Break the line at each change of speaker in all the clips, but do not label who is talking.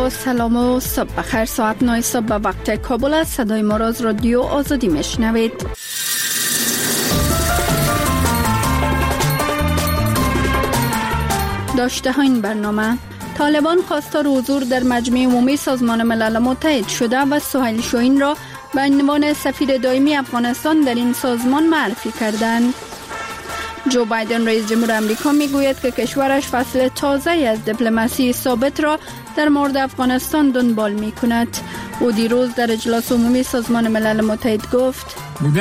با سلام و صبح بخیر. ساعت 9 صبح به وقت کابل است. صدای ما را از رادیو آزادی میشنوید. داشته ها این برنامه: طالبان خواستار حضور در مجمع عمومی سازمان ملل متحد شده و سهیل شاهین را به عنوان سفیر دائمی افغانستان در این سازمان معرفی کردند. جو بایدن رئیس جمهور آمریکا میگوید که کشورش فصل تازه از دیپلماسی ثابت را در مورد افغانستان دنبال می کند. او دیروز در اجلاس عمومی سازمان ملل متحد گفت: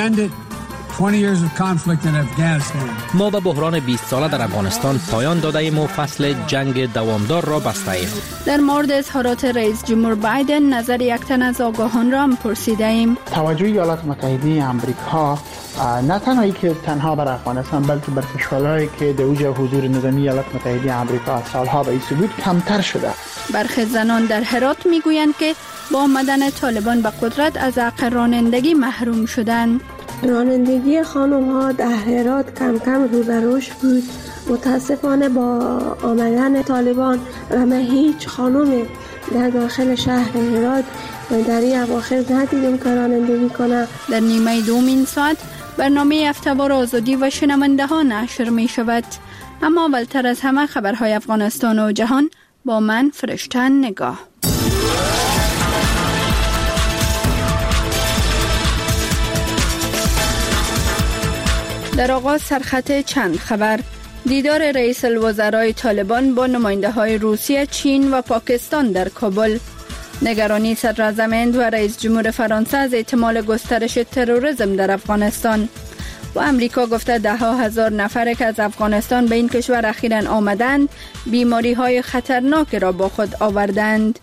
ما به بحران 20 ساله در افغانستان پایان داده ایم و فصل جنگ دوامدار را بسته ایم.
در مورد اظهارات رئیس جمهور بایدن نظر یک تن از آگاهان را هم پرسیده ایم.
توجه ایالات متحده آمریکا نه تنها که تنها بر افغانستان بلکه بر کشورهایی که در اوج حضور نظامی ایالات متحده آمریکا سالها به این ثبوت کمتر شده.
برخی زنان در هرات میگویند که با آمدن طالبان به قدرت از حق رانندگی محروم شدند.
رانندگی خانم ها در هرات کم کم رو به رشد بود. متاسفانه با آمدن طالبان و من هیچ خانمی در داخل شهر هرات در این اواخر ندیدم که رانندگی کنه.
در نیمه دوم این ساعت برنامه هفته‌وار آزادی و شنونده ها نشر می شود. اما اولتر از همه خبرهای افغانستان و جهان با من فرشته نگاه. در آغاز سرخط چند خبر: دیدار رئیس الوزرای طالبان با نماینده های روسیه، چین و پاکستان در کابل. نگرانی صدراعظم هند و رئیس جمهور فرانسه از احتمال گسترش تروریسم در افغانستان. و امریکا گفته ده ها هزار نفر که از افغانستان به این کشور اخیراً آمدند بیماری های خطرناک را با خود آوردند.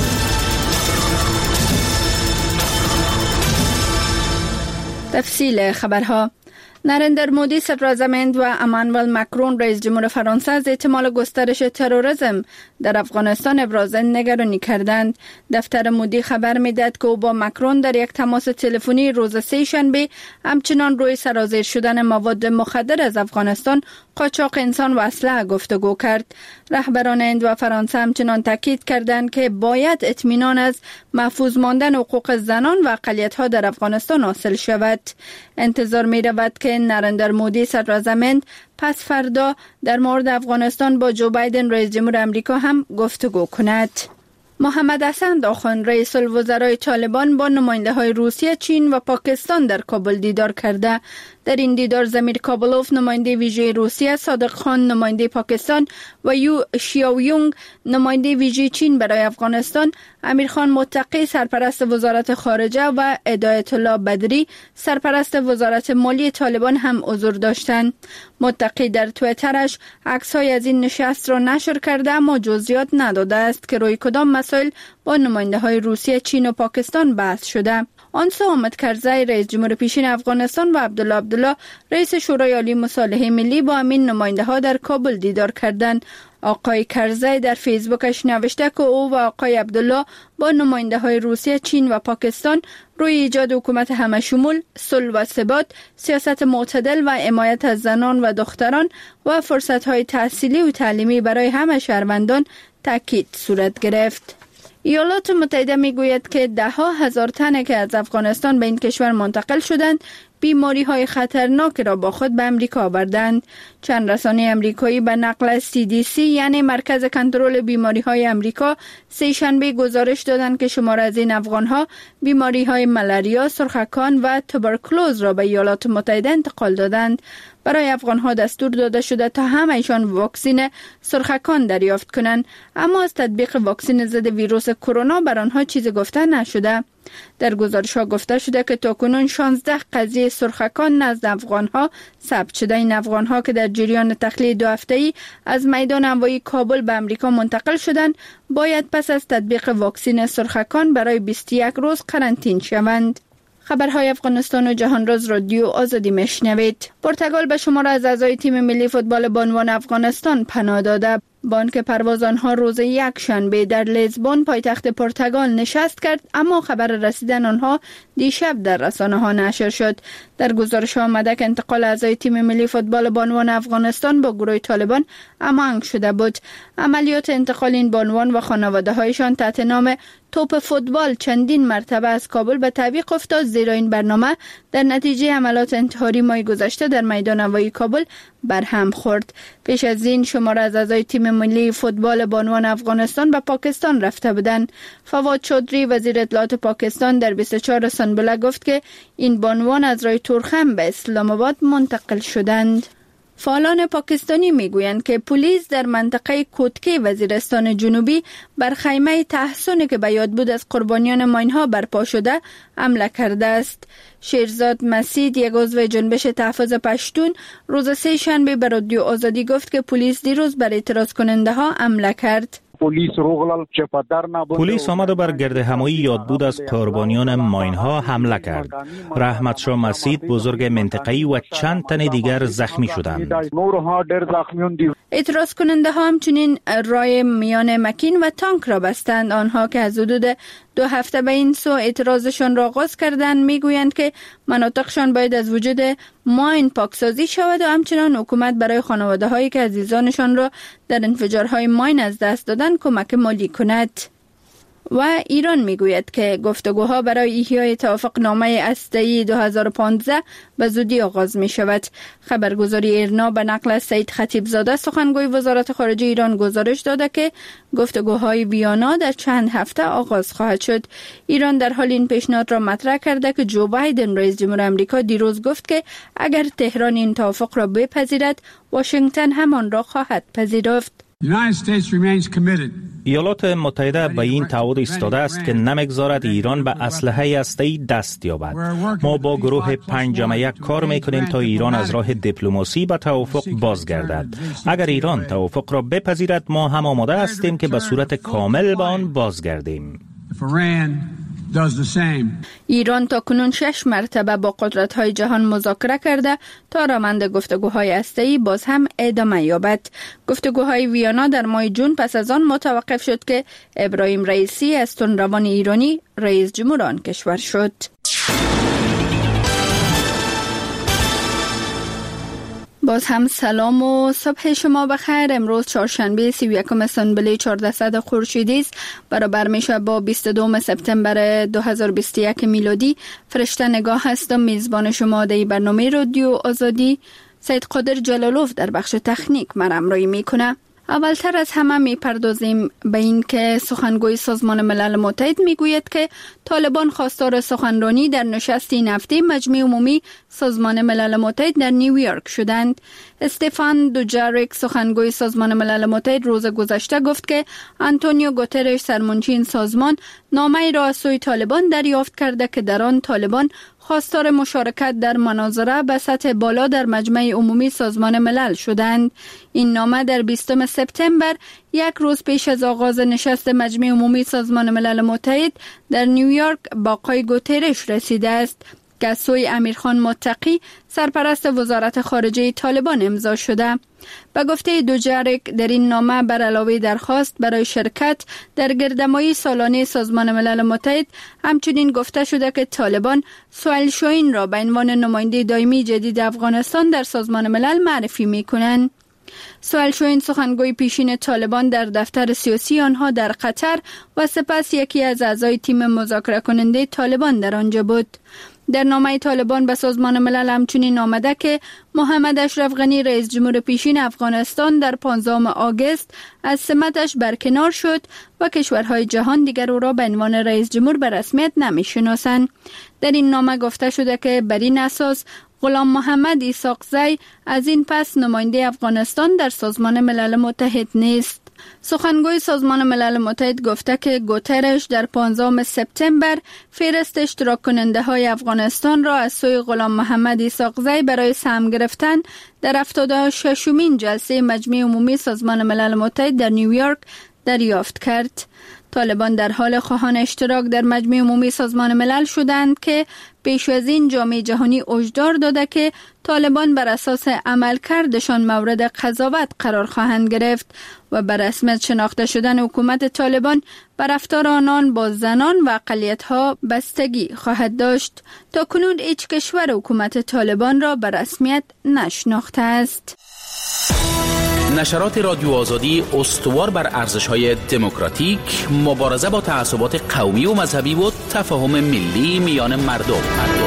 تفصیل خبرها: نریندر مودی صدراعظم هند و امانوئل مکرون رئیس جمهور فرانسه از احتمال گسترش تروریسم در افغانستان ابراز نگرانی کردند. دفتر مودی خبر می‌دهد که او با مکرون در یک تماس تلفنی روز سه‌شنبه همچنان روی سرازیر شدن مواد مخدر از افغانستان، قاچاق انسان و اسلحه گفتگو کرد. رهبران هند و فرانسه همچنان تاکید کردند که باید اطمینان از محفوظ ماندن حقوق زنان و اقلیت‌ها در افغانستان حاصل شود. انتظار می‌رود که نریندر مودی صدراعظم هند پس فردا در مورد افغانستان با جو بایدن رئیس جمهور آمریکا هم گفتگو کند. محمد حسن داخان رئیس الوزرای طالبان با نماینده های روسیه، چین و پاکستان در کابل دیدار کرده. در این دیدار زمیر کابلوف نماینده ویژه روسیه، صادق خان نماینده پاکستان و یو شیاویونگ نماینده ویژه چین برای افغانستان، امیرخان متقی سرپرست وزارت خارجه و هدایت الله بدری سرپرست وزارت مالی طالبان هم حضور داشتند. متقی در توییترش عکس‌های از این نشست را نشر کرده اما جزئیات نداده است که روی کدام مسائل با نماینده های روسیه، چین و پاکستان بحث شده. آنسو حامد کرزی رئیس جمهور پیشین افغانستان و عبدالله رئیس شورای عالی مصالحه ملی با همین نماینده ها در کابل دیدار کردند. آقای کرزی در فیسبوکش نوشته که او و آقای عبدالله با نماینده های روسیه، چین و پاکستان روی ایجاد حکومت همشمول، صلح و ثبات، سیاست معتدل و حمایت از زنان و دختران و فرصت‌های تحصیلی و تعلیمی برای همه شهروندان تاکید صورت گرفت. ایالات متحده میگوید که ده ها هزار تن که از افغانستان به این کشور منتقل شدند بیماری های خطرناک را با خود به امریکا آوردند. چند رسانه امریکایی به نقل از CDC یعنی مرکز کنترل بیماری های امریکا سه‌شنبه گزارش دادند که شمار از این افغان ها بیماری های ملاریا، سرخکان و توبرکلوز را به ایالات متحده انتقال دادند. برای افغان ها دستور داده شده تا همه‌شان واکسن سرخکان دریافت کنند، اما از تطبیق واکسن ضد ویروس کرونا بر آنها چیزی گفته نشده. در گزارش ها گفته شده که تاکنون 16 قضیه سرخکان نزد افغان ها ثبت شده. این افغان ها که در جریان تخلیه 2 هفته‌ای از میدان هوایی کابل به امریکا منتقل شدند باید پس از تطبیق واکسن سرخکان برای 21 روز قرنطینه شوند. خبرهای افغانستان و جهان روز رادیو آزادی میشنوید. پرتغال به شمار از اعضای تیم ملی فوتبال بانوان افغانستان پناه داده. بانک پرواز آنها روز یکشنبه در لیزبون پایتخت پرتغال نشست کرد، اما خبر رسیدن آنها دیشب در رسانه‌ها نشر شد. در گزارش آمده که انتقال اعضای تیم ملی فوتبال بانوان افغانستان با گروه طالبان امانگ شده بود. عملیات انتقال این بانوان و خانواده‌هایشان تحت نام توپ فوتبال چندین مرتبه از کابل به تعویق افتاد، زیرا این برنامه در نتیجه حملات انتحاری ماه گذشته در میدان هوایی کابل برهم خورد. پیش از این شمار از اعضای تیم ملی فوتبال بانوان افغانستان به پاکستان رفته بودند. فواد چودری وزیر اطلاعات پاکستان در 24 سنبله گفت که این بانوان از راه تورخم به اسلام آباد منتقل شدند. فعالان پاکستانی میگویند که پلیس در منطقه کوتکه وزیرستان جنوبی بر خیمه تحصنی که به یاد بود از قربانیان ماینها برپا شده حمله کرده است. شیرزاد مسید، یک عضو جنبش تحفظ پشتون، روز سه شنبه به رادیو آزادی گفت که پلیس دیروز بر اعتراض کننده ها حمله کرد.
پلیس آمد و بر گردهمایی یادبود از قربانیان ماینها حمله کرد. رحمت شاه مسید، بزرگ منطقه‌ای و چند تن دیگر زخمی شدند.
اعتراض کننده ها همچنین راه میان مکین و تانک را بستند. آنها که از حدود 2 هفته به این سو اعتراضشان را آغاز کردند میگویند که مناطقشان باید از وجود ماین پاکسازی شود و همچنان حکومت برای خانواده هایی که عزیزانشان را در انفجارهای ماین از دست دادن کمک مالی کند. و ایران میگوید که گفتگوها برای احیای توافقنامه هسته‌ای 2015 به زودی آغاز می شود. خبرگزاری ایرنا به نقل از سید خطیبزاده سخنگوی وزارت خارجه ایران گزارش داده که گفتگوهای ویانا در چند هفته آغاز خواهد شد. ایران در حال این پیشنهاد را مطرح کرده که جو بایدن رئیس جمهور آمریکا دیروز گفت که اگر تهران این توافق را بپذیرد، واشنگتن همان را خواهد پذیرفت.
ایالات متحده به این تعهد ایستاده است که نمیگذارد ایران به اسلحه هسته‌ای دست یابد. ما با گروه 5+1 کار میکنیم تا ایران از راه دیپلماسی به توافق بازگردد. اگر ایران توافق را بپذیرد، ما هم آماده هستیم که به صورت کامل به آن بازگردیم.
ایران تا کنون 6 مرتبه با قدرت‌های جهان مذاکره کرده تا روند گفتگوهای هسته‌ای باز هم ادامه یابد. گفتگوهای ویانا در ماه جون پس از آن متوقف شد که ابراهیم رئیسی از تندروان ایرانی رئیس جمهور آن کشور شد. باز هم سلام و صبح شما بخیر. امروز چهارشنبه 31 سنبله 1400 خورشیدی است، برابر میشه با 22 سپتامبر 2021 میلادی. فرشته نگاه هستم، میزبان شما در برنامه رادیو آزادی. سید قادر جلالوف در بخش تکنیک من همراهی میکنه. اولتر از همه میپردازیم به این که سخنگوی سازمان ملل متحد میگوید که طالبان خواستار سخنرانی در نشست این هفته مجمع عمومی سازمان ملل متحد در نیویورک شدند. استفان دوجاریک سخنگوی سازمان ملل متحد روز گذشته گفت که آنتونیو گوترش سرمنشی این سازمان نامه‌ای را از سوی طالبان دریافت کرده که در آن طالبان خواستار مشارکت در مناظره به سطح بالا در مجمع عمومی سازمان ملل شدند. این نامه در 20 سپتامبر، یک روز پیش از آغاز نشست مجمع عمومی سازمان ملل متحد در نیویورک، با آقای گوترش رسیده است که از سوی امیرخان متقی سرپرست وزارت خارجه طالبان امضا شده. به گفته دوجاریک، در این نامه بر علاوه درخواست برای شرکت در گردهمایی سالانه سازمان ملل متحد، همچنین گفته شده که طالبان سهیل شاهین را به عنوان نماینده دائمی جدید افغانستان در سازمان ملل معرفی می‌کنند. سهیل شاهین سخنگوی پیشین طالبان در دفتر سیاسی آنها در قطر و سپس یکی از اعضای تیم مذاکره کننده طالبان در آنجا بود. در نامه طالبان به سازمان ملل همچنین آمده که محمد اشرف غنی رئیس جمهور پیشین افغانستان در 15 آگوست از سمتش برکنار شد و کشورهای جهان دیگر او را به عنوان رئیس جمهور به رسمیت نمی‌شناسند. در این نامه گفته شده که بر این اساس غلام محمد اسحاقزی از این پس نماینده افغانستان در سازمان ملل متحد نیست. سخنگوی سازمان ملل متحد گفته که گوترش در 15 سپتامبر فهرست اشتراک کننده های افغانستان را از سوی غلام محمد اسحاقزی برای سهم گرفتن در 76مین جلسه مجمع عمومی سازمان ملل متحد در نیویورک دریافت کرد. طالبان در حال خواهان اشتراک در مجمع عمومی سازمان ملل شدند که پیش از این جامعه جهانی هشدار داده که طالبان بر اساس عملکردشان مورد قضاوت قرار خواهند گرفت و بر رسمیت شناخته شدن حکومت طالبان بر رفتار آنان با زنان و اقلیت‌ها بستگی خواهد داشت. تا کنون هیچ کشور حکومت طالبان را بر رسمیت نشناخته است.
نشرات رادیو آزادی استوار بر ارزش‌های دموکراتیک، مبارزه با تعصبات قومی و مذهبی و تفاهم ملی میان مردم.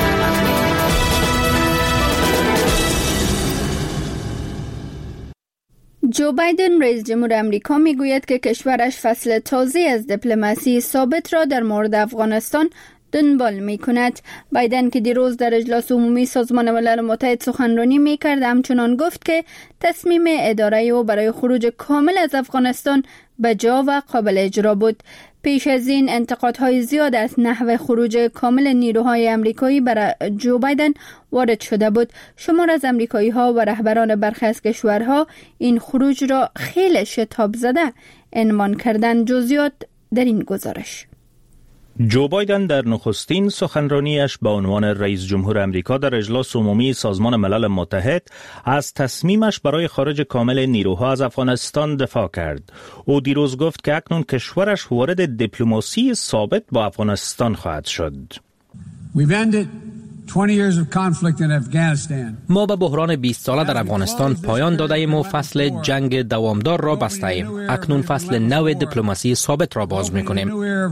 جو بایدن رئیس جمهور آمریکا میگوید که کشورش فصل تازه از دیپلماسی ثابت را در مورد افغانستان دنبال می کند. بایدن که دیروز در اجلاس عمومی سازمان ملل متحد سخنرانی می کرد همچنان گفت که تصمیم اداره او برای خروج کامل از افغانستان بجا و قابل اجرا بود. پیش از این انتقادهای زیاد از نحو خروج کامل نیروهای آمریکایی برای جو بایدن وارد شده بود. شمار از آمریکایی ها و رهبران برخی از کشورها این خروج را خیلی شتاب زده عنوان کردند. جزئیات در این گزارش.
جو بایدن در نخستین سخنرانیش با عنوان رئیس جمهور آمریکا در اجلاس عمومی سازمان ملل متحد از تصمیمش برای خارج کامل نیروها از افغانستان دفاع کرد. او دیروز گفت که اکنون کشورش وارد دیپلماسی ثابت با افغانستان خواهد شد.
ما به بحران 20 ساله در افغانستان پایان داده ایم و فصل جنگ دوامدار را بسته ایم. اکنون فصل نو دیپلماسی ثابت را باز می‌کنیم.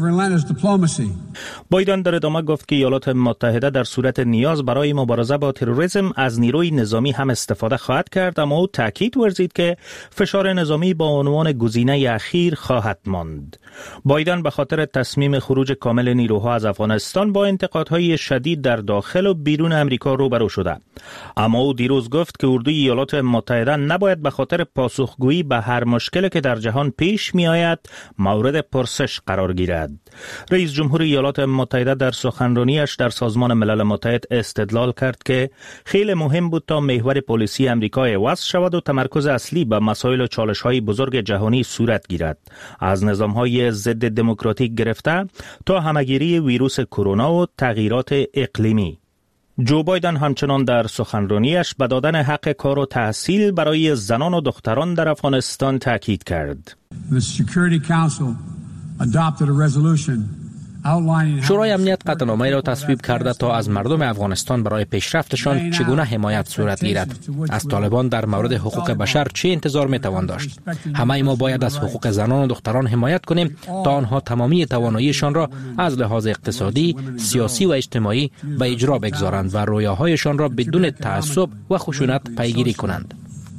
بایدن در ادامه گفت که ایالات متحده در صورت نیاز برای مبارزه با تروریسم از نیروی نظامی هم استفاده خواهد کرد، اما او تاکید ورزید که فشار نظامی با عنوان گزینه اخیر خواهد ماند. بایدن به خاطر تصمیم خروج کامل نیروها از افغانستان با انتقادهای شدید در داخل و بیرون امریکا روبرو شده، اما او دیروز گفت که اردوی ایالات متحده نباید به خاطر پاسخگویی به هر مشکلی که در جهان پیش می آید مورد پرسش قرار گیرد. رئیس جمهور ایالات متحده در سخنرانیش در سازمان ملل متحد استدلال کرد که خیلی مهم بود تا محور پلیسی امریکا عوض شود و تمرکز اصلی به مسائل و چالش‌های بزرگ جهانی صورت گیرد، از نظام‌های ضد دموکراتیک گرفته تا همه‌گیری ویروس کرونا و تغییرات اقلیمی. جو بایدن همچنان در سخنرانیش به دادن حق کار و تحصیل برای زنان و دختران در افغانستان تاکید کرد.
شورای امنیت قطعنامه‌ای را تصویب کرده تا از مردم افغانستان برای پیشرفتشان چگونه حمایت صورت گیرد. از طالبان در مورد حقوق بشر چه انتظار میتوان داشت؟ همه ما باید از حقوق زنان و دختران حمایت کنیم تا آنها تمامی تواناییشان را از لحاظ اقتصادی، سیاسی و اجتماعی به اجرا بگذارند و رویاهایشان را بدون تعصب و خشونت پیگیری کنند.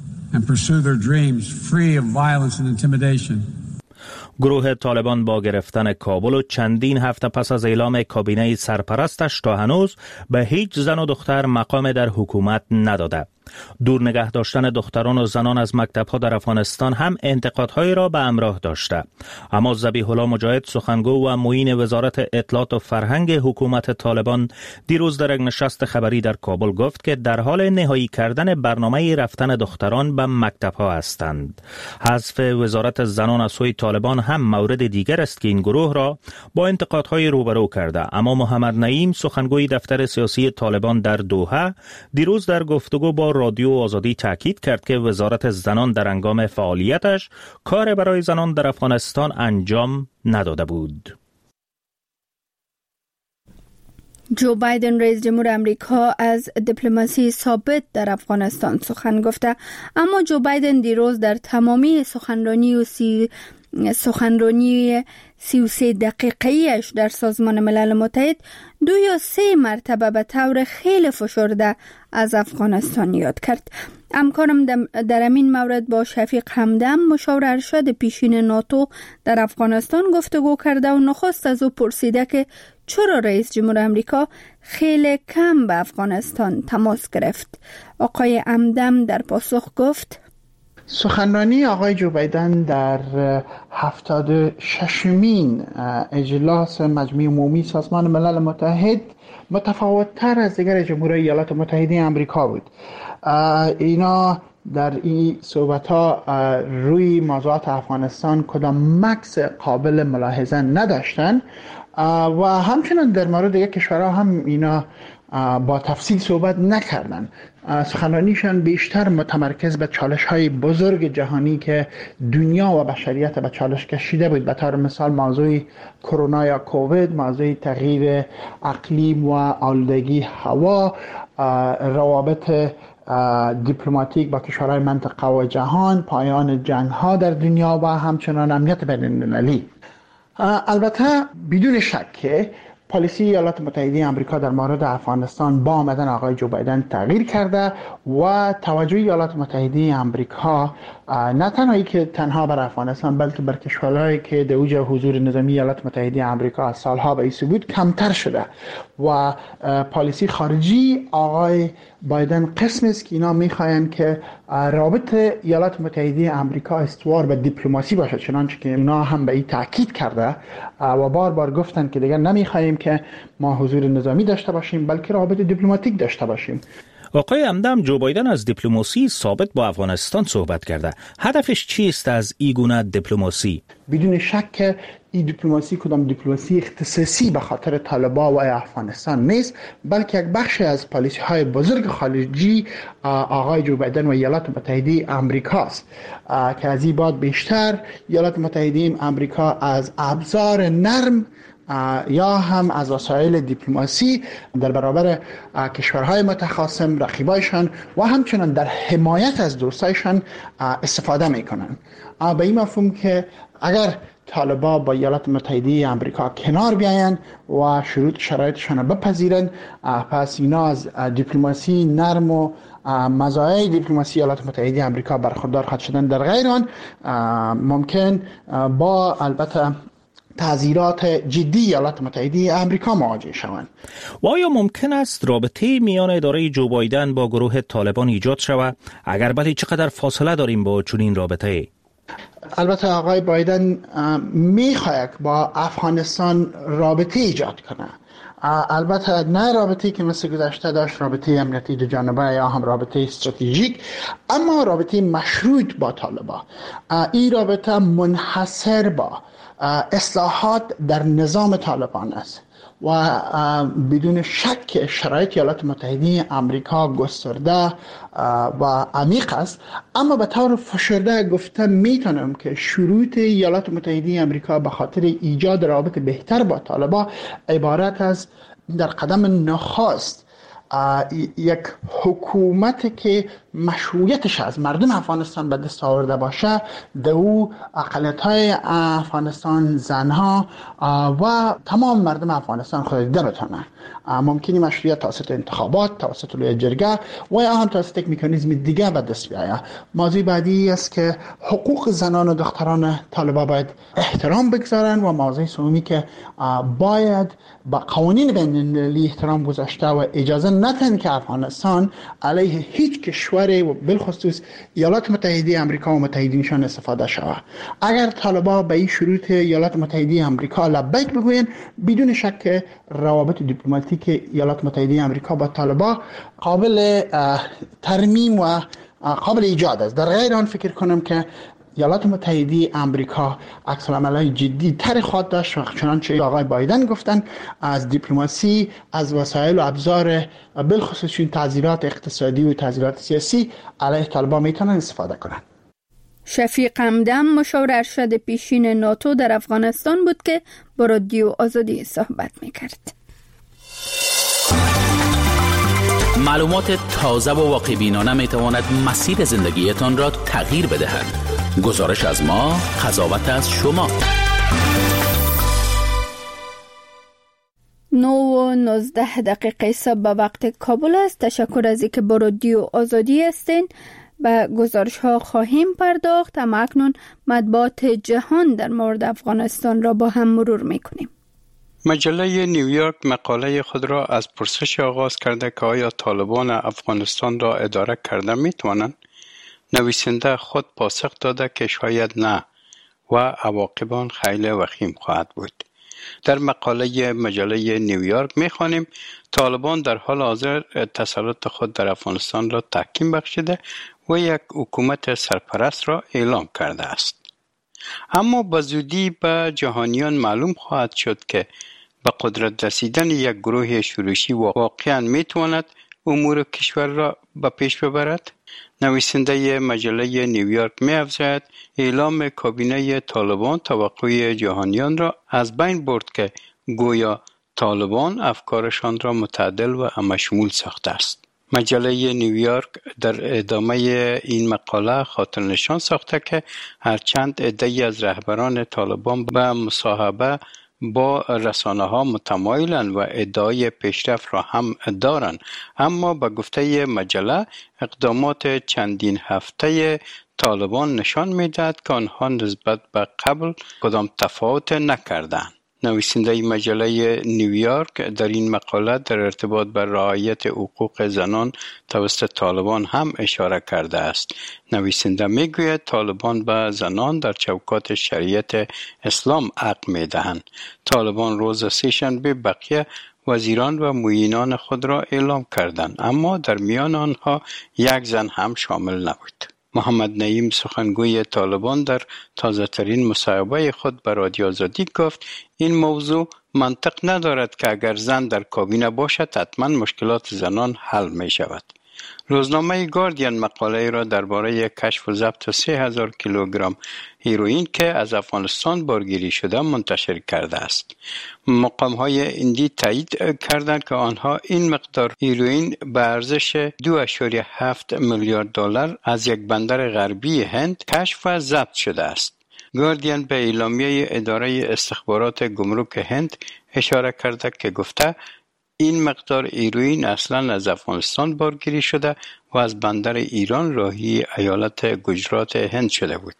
گروه طالبان با گرفتن کابل و چندین هفته پس از اعلام کابینه سرپرستش تا هنوز به هیچ زن و دختر مقام در حکومت نداده. دور نگه داشتن دختران و زنان از مکتب‌ها در افغانستان هم انتقادهایی را به همراه داشته. اما ذبیح الله مجاهد، سخنگو و معین وزارت اطلاعات و فرهنگ حکومت طالبان، دیروز در یک نشست خبری در کابل گفت که در حال نهایی کردن برنامه رفتن دختران به مکتب‌ها هستند. حذف وزارت زنان از سوی طالبان هم مورد دیگر است که این گروه را با انتقادهای روبرو کرده. اما محمد نعیم، سخنگوی دفتر سیاسی طالبان در دوحه، دیروز در گفتگو با رادیو آزادی تاکید کرد که وزارت زنان در هنگام فعالیتش کار برای زنان در افغانستان انجام نداده بود.
جو بایدن رئیس جمهور آمریکا از دیپلماسی ثابت در افغانستان سخن گفته، اما جو بایدن دیروز در تمامی سخنرانی 33 دقیقه‌ایش در سازمان ملل متحد 2 یا 3 مرتبه به طور خیلی فشرده از افغانستان یاد کرد. همکارم در این مورد با شفیق همدم، مشاور ارشد پیشین ناتو در افغانستان گفتگو کرده و نخست از او پرسیده که چرا رئیس جمهور آمریکا خیلی کم به افغانستان تماس گرفت. آقای همدم در پاسخ گفت:
سخنرانی آقای جو بایدن در 76مین اجلاس مجمع عمومی سازمان ملل متحد متفاوت‌تر از دیگر جمهورهای ایالات متحده آمریکا بود. اینا در این صحبت‌ها روی موضوعات افغانستان کدام مکس قابل ملاحظه نداشتن و همچنان در مورد دیگه کشورها هم اینا با تفصیل صحبت نکردن. سخنرانیشان بیشتر متمرکز به چالش‌های بزرگ جهانی که دنیا و بشریت به چالش کشیده بود، به طور مثال موضوع کرونا یا کووید، موضوع تغییر اقلیم و آلودگی هوا، روابط دیپلماتیک با کشورهای منطقه و جهان، پایان جنگ‌ها در دنیا و همچنان امنیت بین‌المللی. البته بدون شک که پالیسی ایالات متحده آمریکا در مورد افغانستان با آمدن آقای جو بایدن تغییر کرده و توجه ایالات متحده آمریکا نه تنهایی که تنها بر افغانستان بلکه بر کشورهایی که در اوج حضور نظامی ایالات متحده آمریکا از سالها به این بود کمتر شده و پالیسی خارجی آقای بایدن قسم است که اینا میخواین که رابط ایالات متحده آمریکا استوار به دیپلماسی باشه، چنانچه که اونا هم به این تاکید کرده و بار بار گفتن که دیگر نمیخوایم که ما حضور نظامی داشته باشیم بلکه رابط دیپلماتیک داشته باشیم.
آقای همدم، جو بایدن از دیپلماسی ثابت با افغانستان صحبت کرده. هدفش چیست از این گونه دیپلماسی؟
بدون شک که این دیپلماسی کدام دیپلماسی اختصاصی به خاطر طالبان و افغانستان نیست، بلکه یک بخش از پالیسی های بزرگ خارجی آقای جو بایدن و ایالات متحده آمریکاست که از این بعد بیشتر ایالات متحده آمریکا از ابزار نرم یا هم از وسایل دیپلماسی در برابر کشورهای متخاصم، رقیبایشان و همچنان در حمایت از دوستایشان استفاده میکنن. به این مفهوم که اگر طالبان با ایالات متحده آمریکا کنار بیاین و شرایطشان را بپذیرن، پس اینا از دیپلماسی نرم و مزایای دیپلماسی ایالات متحده آمریکا برخوردار خواهد شدن. در غیر آن ممکن با البته تعزیرات جدی ایالات متحده آمریکا مواجه شوند.
و آیا ممکن است رابطه میان اداره جو بایدن با گروه طالبان ایجاد شود؟ اگر بله، چقدر فاصله داریم با چنین رابطه؟
البته آقای بایدن میخواهد با افغانستان رابطه ایجاد کنه. البته نه رابطه‌ای که مثل گذشته داشت، رابطه امنیتی دو جانبه یا هم رابطه استراتژیک، اما رابطه مشروط با طالبان. این رابطه منحصر با اصلاحات در نظام طالبان است و بدون شک شرایط ایالات متحده آمریکا گسترده و عمیق است، اما به طور فشرده گفته میتونم که شروط ایالات متحده آمریکا به خاطر ایجاد رابط بهتر با طالبان عبارت از در قدم نخست یک حکومت که مشروعیتش از مردم افغانستان به دست آورده باشه، دو اقلیت‌های افغانستان، زنها و تمام مردم افغانستان خود دیده بتونه. ممکنی مشروعیت توسط انتخابات، توسط لوی جرگه و یا هم توسط یک مکانیزم دیگه به دست بیاید. موضوع بعدی است که حقوق زنان و دختران طالبان باید احترام بگذارن و موضوع سومی که باید با قوانین بین‌المللی احترام گذاشته و اجازه ندن که افغانستان علیه هیچ کشوری و بالخصوص ایالات متحده آمریکا و متحدینشان استفاده شود. اگر طالبان به این شروط ایالات متحده آمریکا لبیک بگوین، بدون شک روابط دیپلماتیک ایالات متحده آمریکا با طالبان قابل ترمیم و قابل ایجاد است. در غیر آن فکر کنم که ایالات متحده آمریکا عکس العمل‌های جدی تر خواهد داشت و چنانچه آقای بایدن گفتن از دیپلماسی، از وسایل و ابزار بالخصوص این تعزیرات اقتصادی و تعزیرات سیاسی علیه طالبان میتونن استفاده کنند.
شفیق همدم مشاور ارشد پیشین ناتو در افغانستان بود که با رادیو آزادی صحبت میکرد.
معلومات تازه و واقع‌بینانه میتواند مسیر زندگیتان را تغییر بدهد. گزارش از ما، قضاوت از شما.
9:19 صبح به وقت کابل است. تشکر از اینکه با رادیو آزادی هستین. به گزارش ها خواهیم پرداخت، اما اکنون مطبوعات جهان در مورد افغانستان را با هم مرور میکنیم.
مجله نیویورک مقاله خود را از پرسش آغاز کرده که آیا طالبان افغانستان را اداره کرده میتوانند؟ نویسنده خود پاسخ داده که شاید نه و عواقب آن خیلی وخیم خواهد بود. در مقاله مجله نیویورک می‌خوانیم طالبان در حال حاضر تسلط خود در افغانستان را تحکیم بخشیده و یک حکومت سرپرست را اعلام کرده است. اما به زودی به جهانیان معلوم خواهد شد که به قدرت رسیدن یک گروه شورشی واقعا میتواند امور کشور را به پیش ببرد. نویسنده مجله نیویورک می‌افزاید اعلام کابینه طالبان توقع جهانیان را از بین برد که گویا طالبان افکارشان را متعدل و همه‌شمول ساخته است. مجله نیویورک در ادامه این مقاله خاطر نشان ساخته که هرچند عده‌ای از رهبران طالبان به مصاحبه با رسانه ها متمایلند و ادعای پیشرفت را هم دارند، اما به گفته مجله اقدامات چندین هفته طالبان نشان می‌دهد که آنها نسبت به قبل کدام تفاوت نکردند. نویسنده مجله نیویورک در این مقاله در ارتباط به رعایت حقوق زنان توسط طالبان هم اشاره کرده است. نویسنده میگوید طالبان به زنان در چوکات شریعت اسلام حق میدهند. طالبان روز سه‌شنبه بقیه وزیران و معینان خود را اعلام کردند، اما در میان آنها یک زن هم شامل نبود. محمد نعیم سخنگوی طالبان در تازه ترین مصاحبه خود به رادیو آزادی گفت این موضوع منطق ندارد که اگر زن در کابینه باشد حتما مشکلات زنان حل می شود. روزنامه گاردین مقاله را درباره کشف و ضبط 3000 کیلوگرم هیروئین که از افغانستان بارگیری شده منتشر کرده است. مقام‌های هندی تایید کردند که آنها این مقدار هیروئین به ارزش 2.7 میلیارد دلار از یک بندر غربی هند کشف و ضبط شده است. گاردین به اعلامیه اداره استخبارات گمرک هند اشاره کرده که گفته این مقدار هیروئین اصلا از افغانستان بارگیری شده و از بندر ایران راهی ایالت گجرات هند شده بود.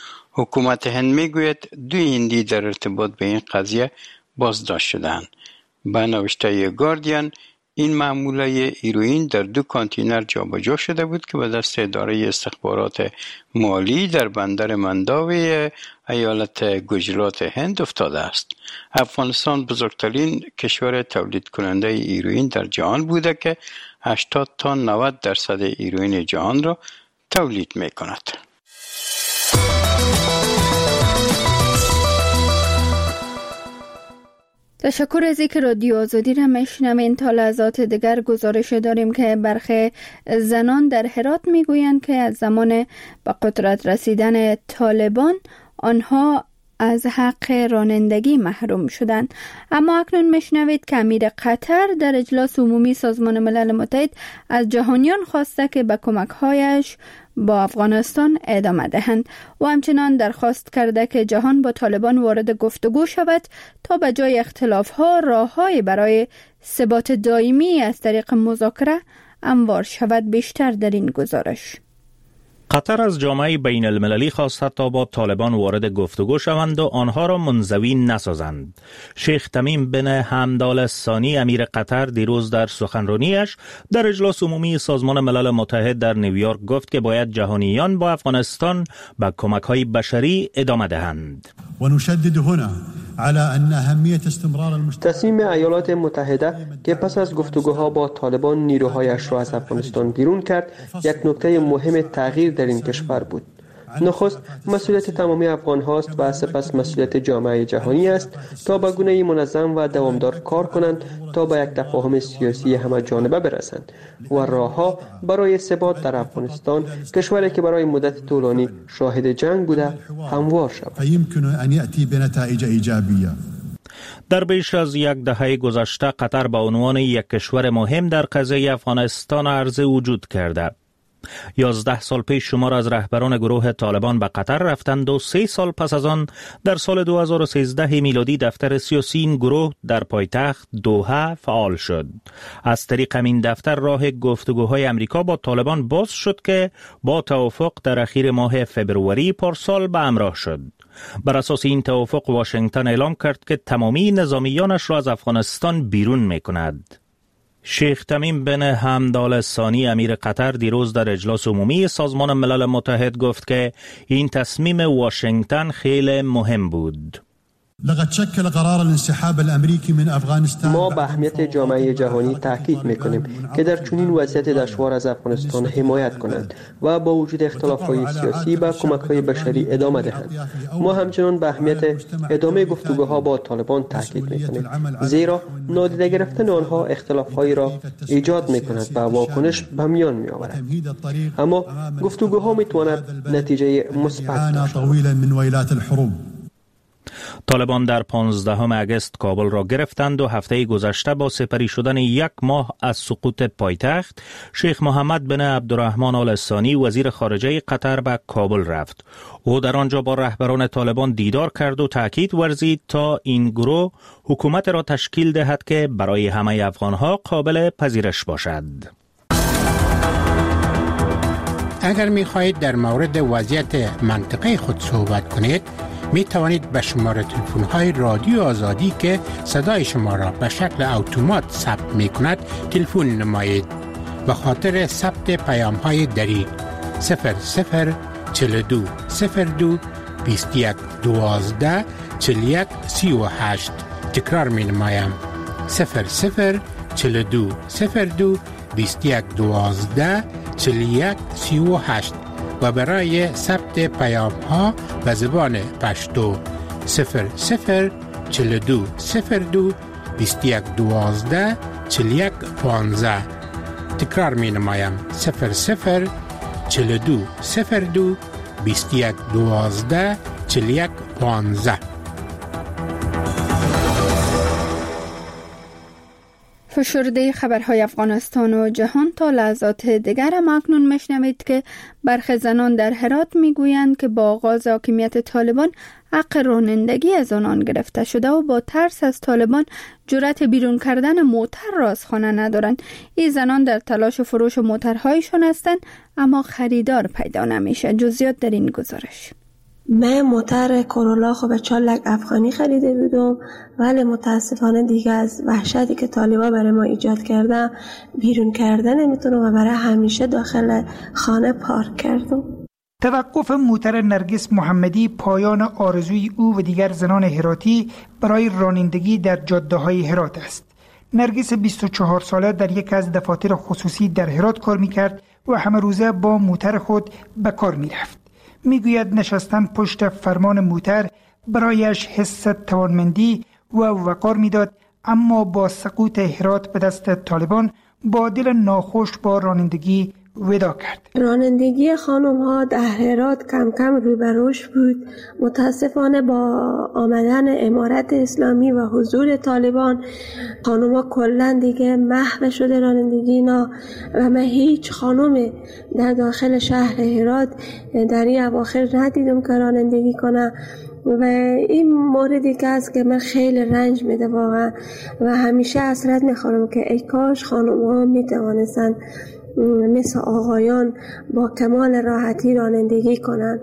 حکومت هند میگوید 2 هندی در ارتباط به این قضیه بازداشت شدند. به نوشته گاردین این محموله هیروئین در 2 کانتینر جابجا شده بود که به دست اداره استخبارات مالی در بندر منداوی ایالت گجرات هند افتاده است. افغانستان بزرگترین کشور تولید کننده هیروئین در جهان بوده که 80 تا 90% هیروئین جهان را تولید می کند.
تشکر از اینکه رادیو آزادی را میشنوین. تا لحظات دیگر گزارش داریم که برخی زنان در هرات میگویند که از زمان به قدرت رسیدن طالبان آنها از حق رانندگی محروم شدند. اما اکنون میشنوید که امیر قطر در اجلاس عمومی سازمان ملل متحد از جهانیان خواسته که به کمک‌هایش با افغانستان ادامه دهند و همچنان درخواست کرده که جهان با طالبان وارد گفتگو شود تا به جای اختلاف‌ها راه‌های برای ثبات دائمی از طریق مذاکره هموار شود. بیشتر در این گزارش.
قطر از جامعه بین المللی خواست تا با طالبان وارد گفتگو شوند و آنها را منزوی نسازند. شیخ تمیم بن حمد آل ثانی امیر قطر دیروز در سخنرانیش در اجلاس عمومی سازمان ملل متحد در نیویورک گفت که باید جهانیان با افغانستان به کمک‌های بشری ادامه دهند.
و نشدد هنا على ان اهمیت استمرار
تصمیم ایالات متحده که پس از گفتگوها با طالبان نیروهایش را از افغانستان بیرون کرد یک نکته مهم تغییر در این کشور بود. نخست مسئولیت تمامی افغان هاست و سپس مسئولیت جامعه جهانی است تا به گونه‌ای منظم و دوامدار کار کنند تا به یک تفاهم سیاسی همه جانبه برسند و راهها برای ثبات در افغانستان، کشوری که برای مدت طولانی شاهد جنگ بوده، هموار شود.
فيمكن ان ياتي بنتائج ایجابیه.
در بیش از یک دهه گذشته قطر به عنوان یک کشور مهم در قضیه افغانستان عرضه وجود کرده. 11 سال پیش شمار از رهبران گروه طالبان به قطر رفتند و 3 سال پس از آن در سال 2013 میلادی دفتر سیاسی این گروه در پایتخت دوحه فعال شد. از طریق همین دفتر راه گفتگوهای امریکا با طالبان باز شد که با توافق در اخیر ماه فبروری پارسال به همراه شد. بر اساس این توافق واشنگتن اعلام کرد که تمامی نظامیانش را از افغانستان بیرون می‌کند. شیخ تمیم بن حمد آل ثانی امیر قطر دیروز در اجلاس عمومی سازمان ملل متحد گفت که این تصمیم واشنگتن خیلی مهم بود.
لقد شكل قرار الانسحاب الامریکی من افغانستان.
ما به اهمیت جامعه جهانی تاکید میکنیم که در چنین وضعیت دشوار از افغانستان حمایت کنند و با وجود اختلاف‌های سیاسی به کمک‌های بشری ادامه دهند. ما همچنان به اهمیت ادامه گفتگوها با طالبان تاکید میکنیم، زیرا نادیده گرفتن آنها اختلاف‌هایی را ایجاد میکند و واکنش به میان میآورد. اما گفتگوها میتواند نتیجه مثبت داشته.
طالبان در 15 اگست کابل را گرفتند و هفته گذشته با سپری شدن 1 ماه از سقوط پایتخت، شیخ محمد بن عبدالرحمن آل ثانی وزیر خارجه قطر به کابل رفت. او در آنجا با رهبران طالبان دیدار کرد و تاکید ورزید تا این گروه حکومت را تشکیل دهد که برای همه افغانها قابل پذیرش باشد.
اگر می خواهید در مورد وضعیت منطقه خود صحبت کنید، می توانید به شماره تلفن های رادیو آزادی که صدای شما را به شکل اتومات ثبت می کند تلفن نمایید. به خاطر ثبت پیام های دری 0042 02 21 12 41 38. تکرار می نمایم 0042 02 21 12 41 38 و برای ثبت پیام ها به زبان پشتو 0042 02 21 12 41 15. تکرار می نمایم 0042 02 21 12 41 15.
فشرده خبرهای افغانستان و جهان تا لحظات دیگر هم اکنون میشنوید که برخی زنان در هرات میگویند که با آغاز حاکمیت طالبان حق رانندگی از آنان گرفته شده و با ترس از طالبان جرأت بیرون کردن موتر را از خانه ندارند. این زنان در تلاش فروش موترهایشان هستند اما خریدار پیدا نمیشه. جزئیات در این گزارش.
من موتر کرولا خب 4 لک افغانی خریده بودم، ولی متاسفانه دیگه از وحشتی که طالبا برای ما ایجاد کردن بیرون کردن نمیتونم و برای همیشه داخل خانه پارک کردم.
توقف موتر نرگس محمدی پایان آرزوی او و دیگر زنان هراتی برای رانندگی در جاده‌های هرات است. نرگس 24 ساله در یک از دفاتر خصوصی در هرات کار میکرد و همه روزه با موتر خود به کار میرفت. میگوید نشستن پشت فرمان موتر برایش حس توانمندی و وقار میداد، اما با سقوط هرات به دست طالبان با دل ناخوش با رانندگی ودا کرد.
رانندگی خانم ها در هرات کم کم رو به رشد بود. متاسفانه با آمدن امارت اسلامی و حضور طالبان خانم ها کلن دیگه محو شده رانندگی اینا و من هیچ خانم در داخل شهر هرات در این اواخر ندیدم که رانندگی کنه و این موردی که است که من خیلی رنج میده واقعا و همیشه حسرت میخورم که ای کاش خانم ها میتوانستن مثل آقایان با کمال راحتی رانندگی کنند.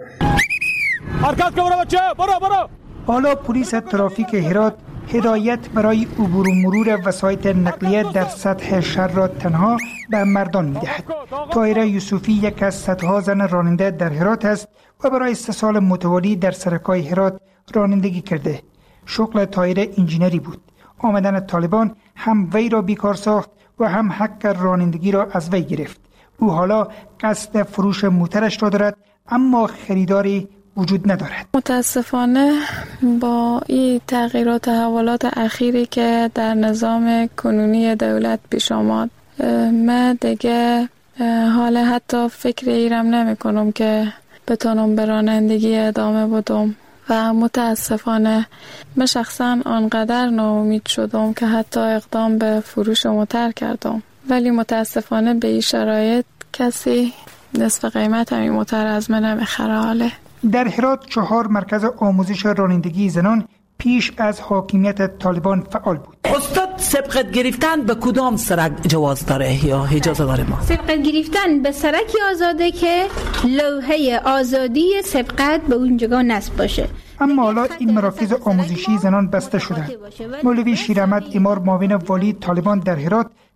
حرکت کن بچه، برو. حالا پلیس ترافیک هرات هدایت برای عبور و مرور وسایط نقلیه در سطح شهر را تنها به مردان می‌دهد. طاهره یوسفی یک از صدها زن راننده در هرات است و برای 3 سال متوالی در سرکای هرات رانندگی کرده. شغل طاهره انجینری بود. آمدن طالبان هم وی را بیکار ساخت و هم حق رانندگی را از وی گرفت. او حالا قصد فروش موترش را دارد اما خریداری وجود ندارد.
متاسفانه با این تغییرات و تحولات اخیری که در نظام کنونی دولت پیش آمد، من دیگه حالا حتی فکر ایرم نمی کنم که بتونم به رانندگی ادامه بدم و متاسفانه من شخصا آنقدر ناامید شدم که حتی اقدام به فروش موتر کردم، ولی متاسفانه به این شرایط کسی نصف قیمت همین موتر از من نمیخره. حاله
در هرات 4 مرکز آموزش رانندگی زنان پیش از حاکمیت طالبان فعال بود.
استاد سبقت گرفتن به کدام سرک جواز داره یا اجازه داره؟ ما
سبقت گرفتن به سرکی آزاده که لوحه آزادی سبقت به اونجا نصب باشه.
اما حالا این مراکز آموزشی زنان بسته شدند. مولوی شیر احمد امار معاون والی طالبان در هرات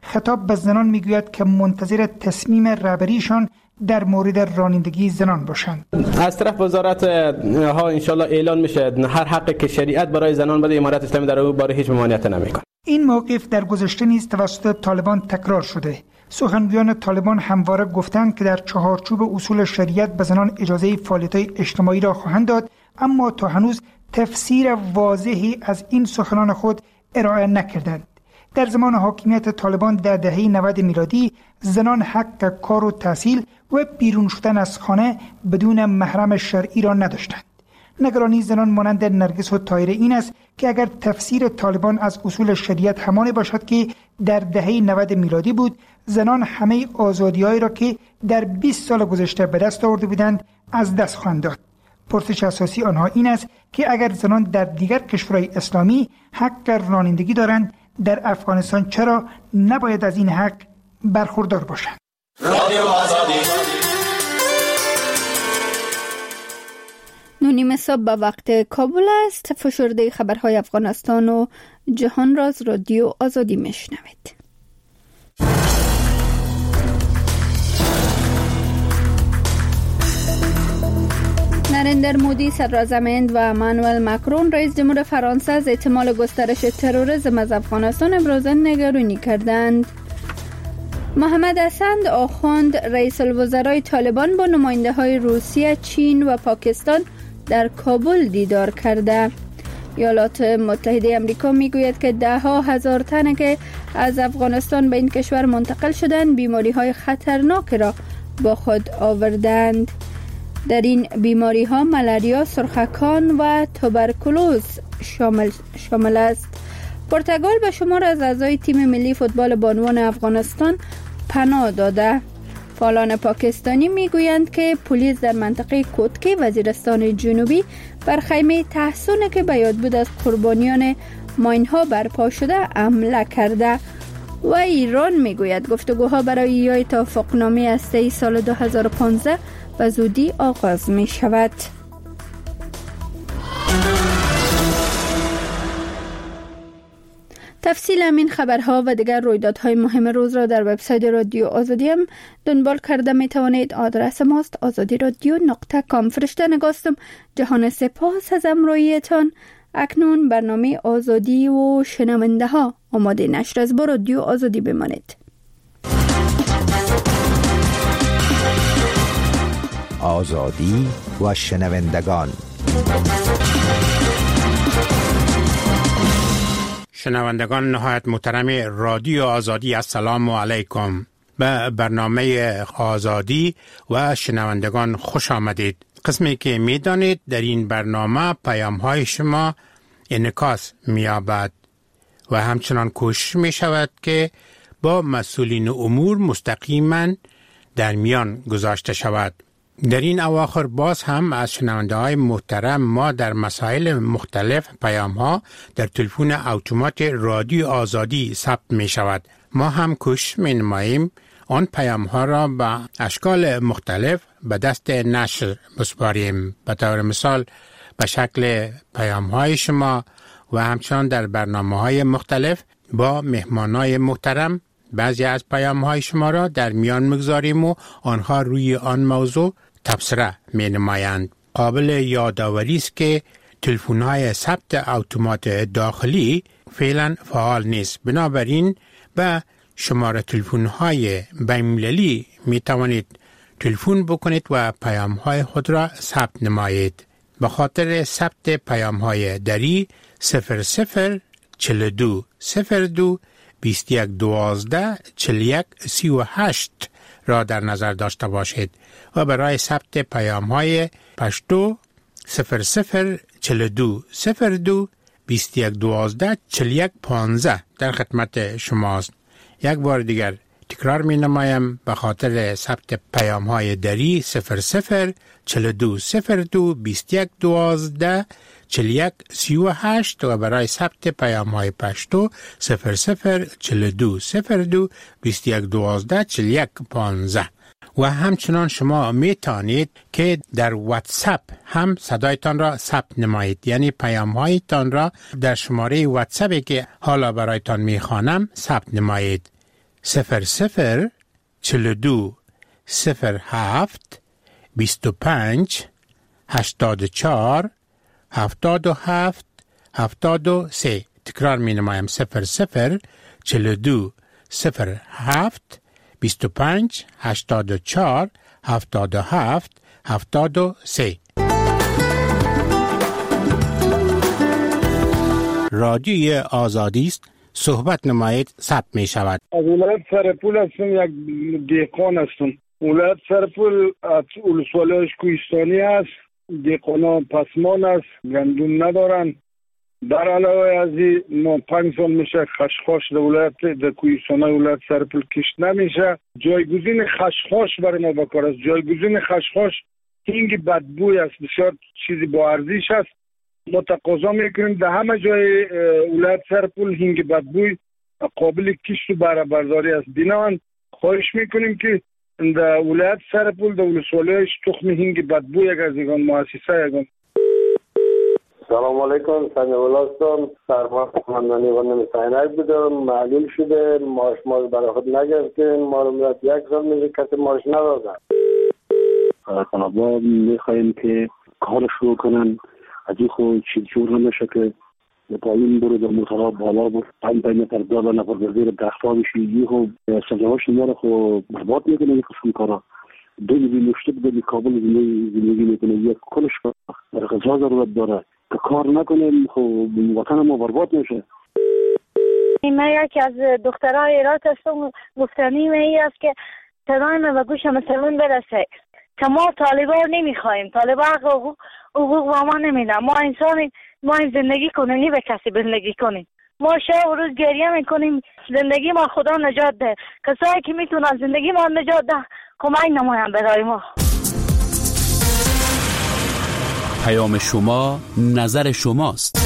خطاب به زنان میگوید که منتظر تصمیم رهبریشان در مورد رانندگی زنان باشند.
از طرف وزارت ها انشالله اعلان میشه هر حقی که شریعت برای زنان بده، امارت اسلامی در اون باره هیچ ممانعت نمیکنه.
این موقف در گذشته نیز توسط طالبان تکرار شده. سخنگویان طالبان همواره گفتند که در چهارچوب اصول شریعت به زنان اجازه فعالیت‌های اجتماعی را خواهند داد، اما تا هنوز تفسیر واضحی از این سخنان خود ارائه نکردند. در زمان حاکمیت طالبان در دهه 90 میلادی زنان حق کار و تحصیل و بیرون شدن از خانه بدون محرم شرعی را نداشتند. نگرانی زنان مانند نرگس و طاهره این است که اگر تفسیر طالبان از اصول شریعت همان باشد که در دهه 90 میلادی بود، زنان همه آزادی‌هایی را که در 20 سال گذشته به دست آورده بودند از دست خواهند داد. پرسش اساسی آنها این است که اگر زنان در دیگر کشورهای اسلامی حق رانندگی دارند، در افغانستان چرا نباید از این حق برخوردار باشند؟ رادیو آزادی
9:30 صبح به وقت کابل است. فشرده خبرهای افغانستان و جهان را از رادیو آزادی میشنوید. نریندر مودی صدراعظم و امانوئل ماکرون رئیس جمهور فرانسه از احتمال گسترش تروریسم از افغانستان ابراز نگرانی کردند. محمد حسن آخوند رئیس الوزرای طالبان با نماینده های روسیه، چین و پاکستان در کابل دیدار کرده. ایالات متحده آمریکا میگوید که ده ها هزار تن که از افغانستان به این کشور منتقل شدند بیماری های خطرناک را با خود آوردند. در این بیماری ها ملاریا، سرخکان و توبرکولوز شامل است. پرتغال به شمار از اعضای تیم ملی فوتبال بانوان افغانستان پناه داده. فعالان پاکستانی میگویند که پلیس در منطقه کوتکی وزیرستان جنوبی بر خیمه تحصن که به یاد بود از قربانیان ماینها برپا شده حمله کرده. و ایران میگوید گفتگوها برای ایجاد توافقنامه هسته‌ای سال 2015 به زودی آغاز می شود. تفصیل همین خبرها و دیگر رویدادهای مهم روز را در وبسایت رادیو آزادی هم دنبال کرده می توانید. آدرس ماست azadiradio.com. فرشته نگاستم. جهان سپاس از همراهیتان. اکنون برنامه آزادی و شنونده ها آماده نشر از با رادیو آزادی بمانید.
آزادی و شنوندگان.
شنوندگان نهایت محترم رادیو آزادی، السلام علیکم. به برنامه آزادی و شنوندگان خوش آمدید. قسمی که می دانید در این برنامه پیام های شما انعکاس می یابد و همچنان کوشش می شود که با مسئولین امور مستقیما در میان گذاشته شود. در این اواخر باز هم از شنونده های محترم ما در مسائل مختلف پیام ها در تلفن اتومات رادیو آزادی ثبت می شود. ما هم کوشش می نماییم آن پیام ها را به اشکال مختلف به دست نشر بسپاریم. به طور مثال به شکل پیام های شما و همچنان در برنامه های مختلف با مهمان های محترم بعضی از پیام های شما را در میان مگذاریم و آنها روی آن موضوع تبصره می نمایند. قابل یادآوری است که تلفن های ثبت اتومات داخلی فعلا فعال نیست. بنابراین به شماره تلفن های بین‌المللی می توانید تلفن بکنید و پیام های خود را ثبت نمایید. به خاطر ثبت پیام های دری 0042 02 21 12 41 38 را در نظر داشته باشید و برای ثبت پیام های پشتو 0042 02 21 12 41 15 در خدمت شماست. یک بار دیگر تکرار می نمایم. به خاطر ثبت پیام های دری 0042 02 21 12 41 38 و برای ثبت پیام های پشتو 0042 02 21 12 41 15. و همچنان شما می توانید که در واتساپ هم صدایتان را ثبت نمایید، یعنی پیام هایتان را در شماره واتساپی که حالا برایتان می خوانم ثبت نمایید. 00 42 07 25 84 77 73. تکرار می نمایم 00 42 07 25 84 77 73. رادیوی آزادی است. صحبت نمایید ثبت می شود.
از ولایت سرپول هستم، یک دهقان هستم. ولایت سرپول از ولسوالی‌اش کوهستانی است. دهقانا پسمان است، گندم ندارن. در علاوه از این ما 5 سال میشه خشخاش در ولایت در کوهستان‌های ولایت سرپول کشت نمیشه. جایگزین خشخاش برای ما بکار است. جایگزین خشخاش هنگ بدبوی است، بسیار چیزی با ارزش است. ما تقاضا میکنیم در همه جای ولایت سرپول هنگ بدبوی قابل کشت و بهره برداری است. بنابراین خواهش میکنیم که در ولایت سرپول در ولسوالی‌اش تخم هنگ بدبوی یک از یگان مؤسسه یگان.
سلام علیکم، سنجوال هستم. سرمان خماندانی و نمیساینک بودم. معلول شده ماش ما برای خود نگرفتیم. ما رو میاد 1 سال میشه کسی ماش ندادن.
طلبا میخواییم که کار شروع کنن. از این خود چیز جور نمیشه که پایین برو در موترها بالا بود 5 متر بالا نفر بردیر دختا بشی. یه خود سجاواش نماره خود برباد میکنه یک قسم کارا. دوی نشته بده بی کابل زندگی میکنه. یک کلش در غذا ضرورت داره که کار نکنه خب وطن ما برباد میشه.
من یکی از دخترهای ایرات هستم. گفتنی ای است که صدای من به گوش مسلمون برسه که ما طالبان نمیخوایم. طالبان حقوق با ما نمیدن. ما انسان، ما این زندگی کنیم، نی به کسی زندگی کنیم. ما شب و روز گریه میکنیم زندگی ما خدا نجات ده. کسایی که میتونن زندگی ما نجات ده کمک نماین برای ما.
پیام شما، نظر شماست.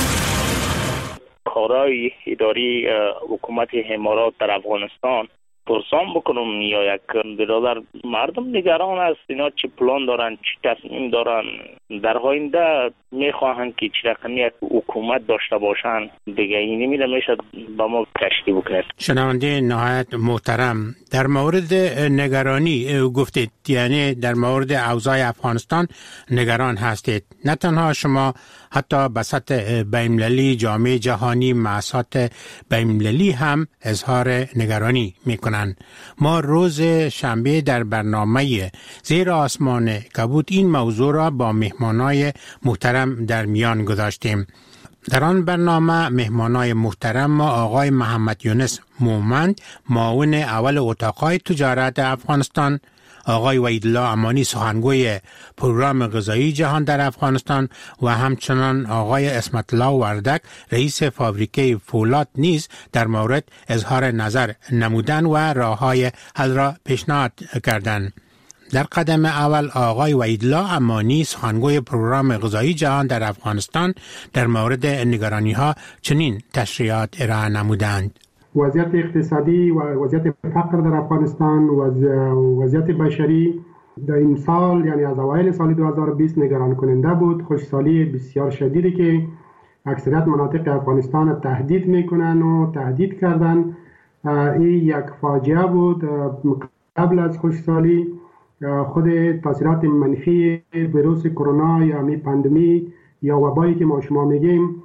کارهای اداری حکومت امارات در افغانستان پرسان بکنم یا یک برادر مردم نگران است اینا چه پلان دارن، چه تصمیم دارن در آینده میخواهند که چه رقمی یک حکومت داشته باشن دیگه این نمیده میشه با ما کشتی بکرد.
شنونده نهایت محترم، در مورد نگرانی گفتید، یعنی در مورد اوضاع افغانستان نگران هستید. نه تنها شما، حتی بسط بین‌المللی، جامعه جهانی، مؤسسات بین‌المللی هم اظهار نگرانی میکنند. ما روز شنبه در برنامه زیر آسمان کبود این موضوع را با مهمانای محترم در میان گذاشتیم. در آن برنامه مهمانای محترم ما آقای محمد یونس مومند، معاون اول اتاقهای تجارت افغانستان، آقای وحیدالله امانی سخنگوی پروگرام غذایی جهان در افغانستان و همچنان آقای اسمت الله وردک رئیس فابریکه فولاد نیز در مورد اظهار نظر نمودن و راه‌های حل را پیشنهاد کردند. در قدم اول آقای وحیدالله امانی سخنگوی پروگرام غذایی جهان در افغانستان در مورد نگرانی‌ها چنین تشریحات ارائه نمودند.
وضعیت اقتصادی و وضعیت فقر در افغانستان و وضعیت بشری در این سال، یعنی از اوایل سال 2020 نگران کننده بود. خشکسالی بسیار شدیدی که اکثریت مناطق افغانستان تهدید میکنن و تهدید کردن. این یک فاجعه بود. قبل از خشکسالی خود تاثیرات منفی ویروس کرونا یا پاندمی یا وبایی که ما شما میگیم،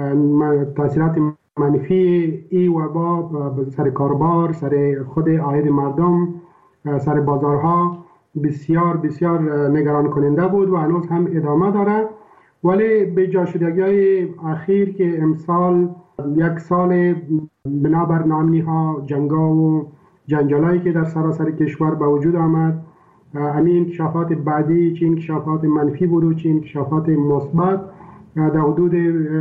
تاثیرات منفی این وبا سر کاربار، سر خود عاید مردم، سر بازارها بسیار بسیار نگران کننده بود و هنوز هم ادامه داره. ولی به جا شدگی‌های اخیر که امسال یک سال بنابر نامنی‌ها، جنگا و جنجالایی که در سراسر کشور به وجود آمد، همین انکشافات بعدی، چه انکشافات منفی بود و چه انکشافات مثبت، در حدود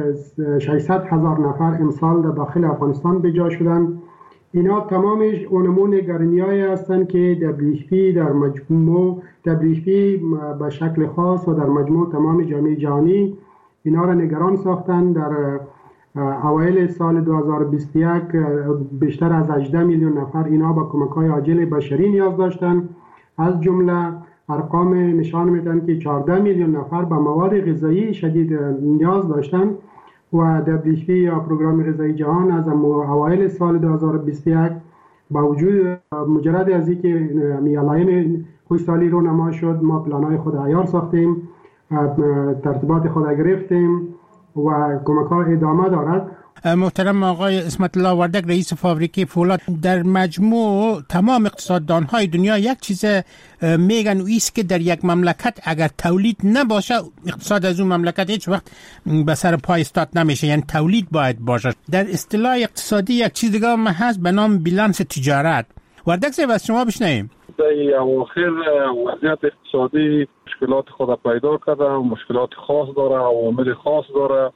600,000 نفر امسال در داخل افغانستان به جا شدن. اینا تمامش اونمون نگرانی‌هایی هستند که WFP در مجموع WFP به شکل خاص و در مجموع تمام جامعه جهانی اینا را نگران ساختن. در اوایل سال 2021 بیشتر از 18 میلیون نفر اینا با کمک‌های عاجل بشری نیاز داشتند. از جمله ارقام نشان میدن که 14 میلیون نفر به مواد غذایی شدید نیاز داشتند و WFP یا پروگرام غذایی جهان از اوایل سال 2021 با وجود مجرد از اینکه علائم خوشحالی رو نما شد، ما پلان‌های خود عیار ساختیم، ترتیبات خود گرفتیم و کمک‌ها ادامه دارد.
محترم آقای اسمت الله وردک، رئیس فابریکه فولاد، در مجموع تمام اقتصاددان‌های دنیا یک چیز میگن و ایست که در یک مملکت اگر تولید نباشه اقتصاد از اون مملکت هیچ وقت به سر پای استاد نمیشه، یعنی تولید باید باشه. در اصطلاح اقتصادی یک چیز دیگه هم هست به نام بیلانس تجارت. وردک صاحب از شما بشنویم.
در اواخر وضعیت اقتصادی مشکلات خود پیدا کرده و مشکلات خاص داره، عوامل خاص داره.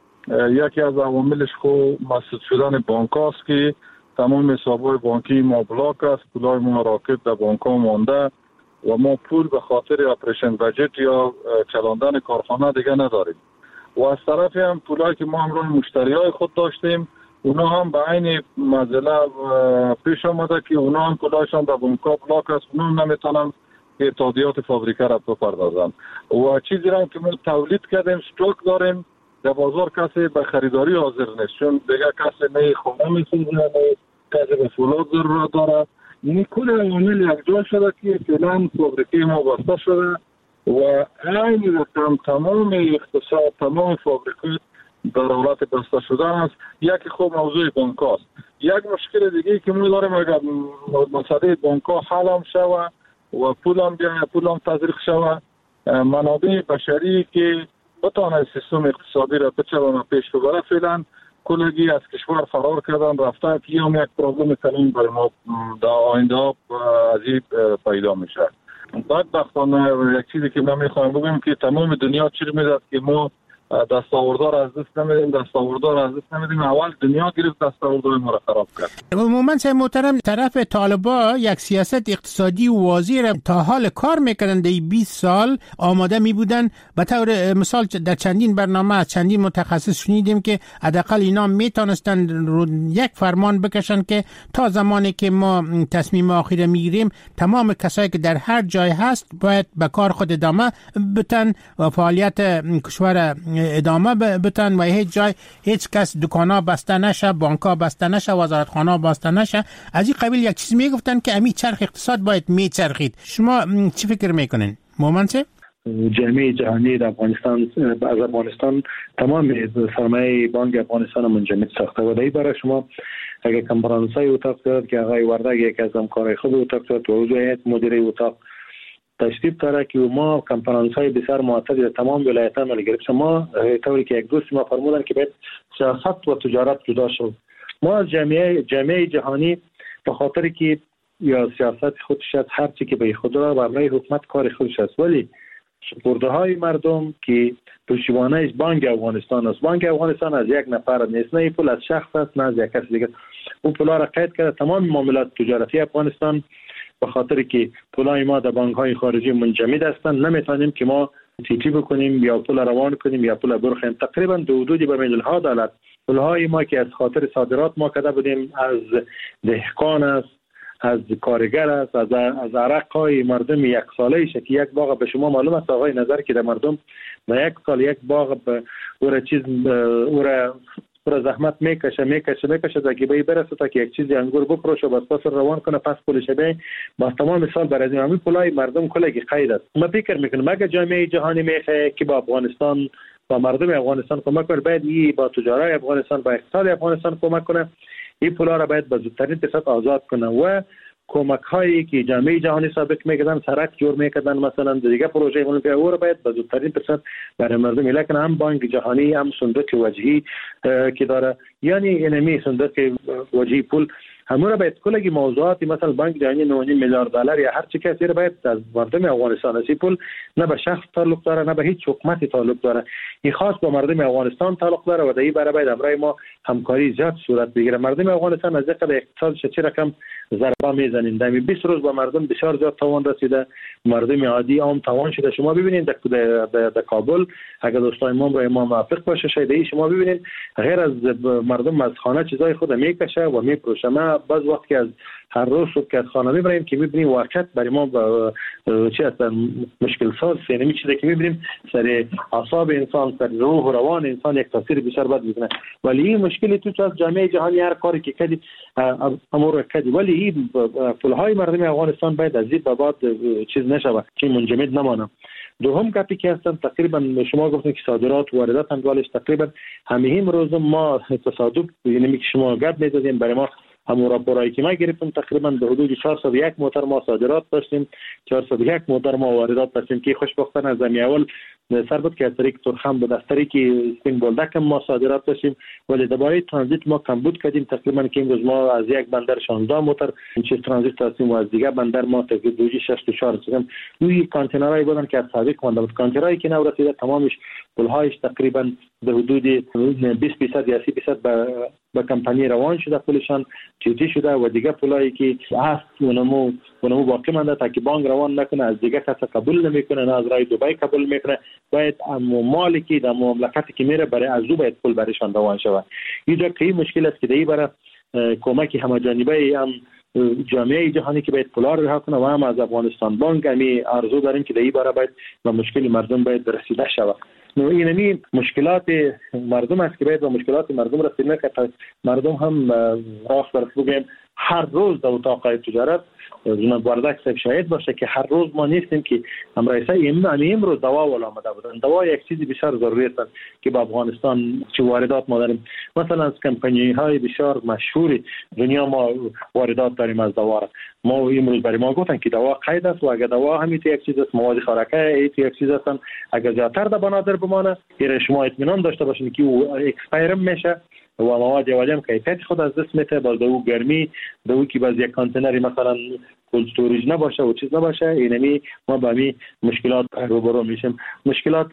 یکی از عواملش خود مسدود شدن بانک است که تمام حساب‌های بانکی ما بلاک است، پولای ما راکد در بانک‌ها مانده و ما پول به خاطر اپریشن بجت یا چلاندن کارخانه دیگه نداریم. و از طرف هم پولایی که ما همراه مشتریای خود داشتیم اونا هم به عین مزله پیش آمده که اونا هم پولایشان در بانک‌ها بلاک است، اونا هم نمیتونن که تادیات فابریکه را بپردازن. و چیزی را که ما تولید کردیم استوک داریم در بازار کسی به خریداری حاضر نیست، چون دیگه کسی نه خانه میسازه نه کسی به فولاد ضرورت داره. یعنی کل عوامل یک جا شده که فعلا فابریکه ما بسته شده و عین رقم تمام اقتصاد تمام فابریکات در حالت بسته شدن است. یکی خوب موضوع بانک است. یک مشکل دیگه که ما داریم اگر مسئله بانک ها حل هم شود و پول هم تزریق شود، منابع بشری که بتانه سیستم اقتصادی را بچرانه پیش ببره، فعلا کلگی از کشور فرار کردن رفته که هم یک پرابلم کلان برای ما در آینده از این پیدا میشه. بدبختانه یک چیزی که من میخوایم بگم که تمام دنیا چی میداد که ما دستاوردار از دست نمیدیم. اول دنیا گرفت دستاوردار ما را خراب کرد.
عموما محترم طرف طالبا یک سیاست اقتصادی واضح را تا حال کار میکردن. در 20 سال آماده می بودن. به طور مثال در چندین برنامه از چندین متخصص شنیدیم که حداقل اینا میتونستن یک فرمان بکشن که تا زمانی که ما تصمیم آخر میگیریم تمام کسایی که در هر جای هست باید به کار خود ادامه بدن و فعالیت کشور ادامه بتن و هیچ کس دکانا بسته نشه، بانکا بسته نشه، وزارتخانه بسته نشه. از این قبیل یک چیز میگفتن که امی چرخ اقتصاد باید میچرخید. شما چی فکر میکنین؟ مومنت
جامعه جهانی در افغانستان تمام سرمایه بانک افغانستان منجمد ساخته و در برای شما اگر کنفرانس‌های اتاق دارد که آقای وردک یک از همکارای خود اتاق دارد و وضعیت مدیره اتاق تشریف داره که ما کنفرانس‌های بسیار معتدل در تمام ولایت‌ها عمل گرفتیم. ما طوری که یک دوست ما فرمودن که باید سیاست و تجارت جدا شد. ما از جامعه جهانی به خاطر که یا سیاست خودش است، هر چی که به خود را برای حکومت کار خودش است، ولی سپرده‌های مردم که پشتیبانش بانک افغانستان است. بانک افغانستان از یک نفر نیست، نه پول از شخص است نه از یک کس دیگه. اون پولا را قید کرده تمام معاملات تجارتی افغانستان به خاطر که پولای ما در بانک‌های خارجی منجمد هستند. نمیتونیم که ما تیتی بکنیم یا پول روان کنیم یا پول برخیم. تقریبا دو حدودی به میلیون‌ها دلار پولهای ما که از خاطر صادرات ما کرده بودیم، از دهقان است، از کارگر است، از عرق‌های مردم یک ساله است که یک باغ به شما معلوم است آقای نظر که در مردم در یک سال یک باغ او را زحمت میکشه تا که به برسه تا که یک چیزی انگور بفروشه و پس روان کنه پس پولش به با تمام سال برای همین پولای مردم کلگی قید است. ما فکر میکنم اگه جامعه جهانی میخواد که با افغانستان با مردم افغانستان کمک کنه، باید با تجارای افغانستان با اقتصاد افغانستان کمک کنه. این پولا را باید به زودترین فرصت آزاد کنه و کمک هایی که جامعه جهانی سابق میکردن، سرک جور میکردن، مثلا دیگه پروژه اولمپیا او را باید به زودترین فرصت برای مردم. لکن هم بانک جهانی هم صندوق وجهی که داره، یعنی انمی صندوق وجهی پول همون را باید کلگی موضوعاتی مثلا بانک جهانی 9 میلیارد دلار یا هر چی کسی را باید از مردم افغانستان اسی پول نه به شخص تعلق داره نه به هیچ حکومتی تعلق داره، این خاص با مردم افغانستان تعلق داره و در این برای باید امرای ما همکاری زیاد صورت بگیره. مردم افغانستان از یک اقتصادش چه رقم ضربه میزنین، در 20 روز با مردم بسیار زیاد توان رسیده، مردم عادی عام توان شده. شما ببینید در کابل اگر دوستان ما برای ما موافق باشه شاید شما ببینید غیر از مردم از خانه چیزای خود میکشه و میفروشه. من بعض وقت که از
هر روز صبح که از خانه میبریم که میبینیم واقعیت برای ما چی هستن مشکل ساز سینمی چیزی که میبینیم سر اعصاب انسان، سر روح و روان انسان یک تاثیر بسیار بد میکنه. ولی این مشکلی تو از جامعه جهانی هر کاری که کردی امور کردی، ولی این پولهای مردم افغانستان باید از این بابت چیز نشود که منجمد نمانه. دوم گپی که هستن تقریبا شما گفتین که صادرات و واردات هم دوالش تقریبا همه روز ما تصادف، یعنی که شما گپ می‌زدین برای ما همون راپورایی که ما گرفتیم تقریبا به حدود 401 موتر ما صادرات داشتیم، 401 موتر ما واردات داشتیم که خوشبختانه از اول سر بود که از طریق ترخم بود، از طریق سپین بولدک ما صادرات داشتیم، ولی درباره ترانزیت ما کمبود کردیم تقریبا که امروز ما از یک بندر 16 موتر چیز ترانزیت داشتیم و از دیگه بندر ما تقریبا 64 رسیدیم. این کانتینرهای بودن که از سابق مانده بود، کانتینرهایی که نو رسیده تمامش پولهایش تقریبا به حدود 20% یا 30% به کمپانی روان شده، پولشان چیزی شده و دیگه پولایی که هست اونمو باقی مانده تا که بانک روان نکنه، از دیگه کس قبول نمیکنه، نه از رای دبی قبول میکنه، باید مالی که در مملکتی که میره برای از او باید پول برایشان روان شود. اینجا که مشکل است که دی برای کمک همه‌جانبه هم جامعه جهانی که باید پولا رو رها کنه و هم از افغانستان بانک همی آرزو داریم که دی برای باید و مشکل مردم باید رسیده شود. این مشکلات مردم است که باید و مشکلات مردم رسیده که مردم هم راست برس بگیم هر روز در اتاق تجارت جناب واردک صاحب شاهد باشه که هر روز ما نیستیم که هم رئیسای امروز دوا ولا آمده بودن. دوا یک چیزی بسیار ضروری است که با افغانستان چه واردات ما داریم. مثلا از کمپانی های بسیار مشهور دنیا ما واردات داریم از دوا. ما امروز برای ما گفتن که دوا قید است و اگر دوا همیت یک چیز است، مواد خوراکی یک چیز است، اگر زیادتر در بنادر بمانه که شما اطمینان داشته باشین که او اکسپایر میشه و مواد اولیه کیفیت خود از دست میته، باز دو گرمی دو که باز یک کانتینری مثلا کولد استوریج نباشه و چیز نباشه، اینمی ما با می مشکلات روبرو میشیم. مشکلات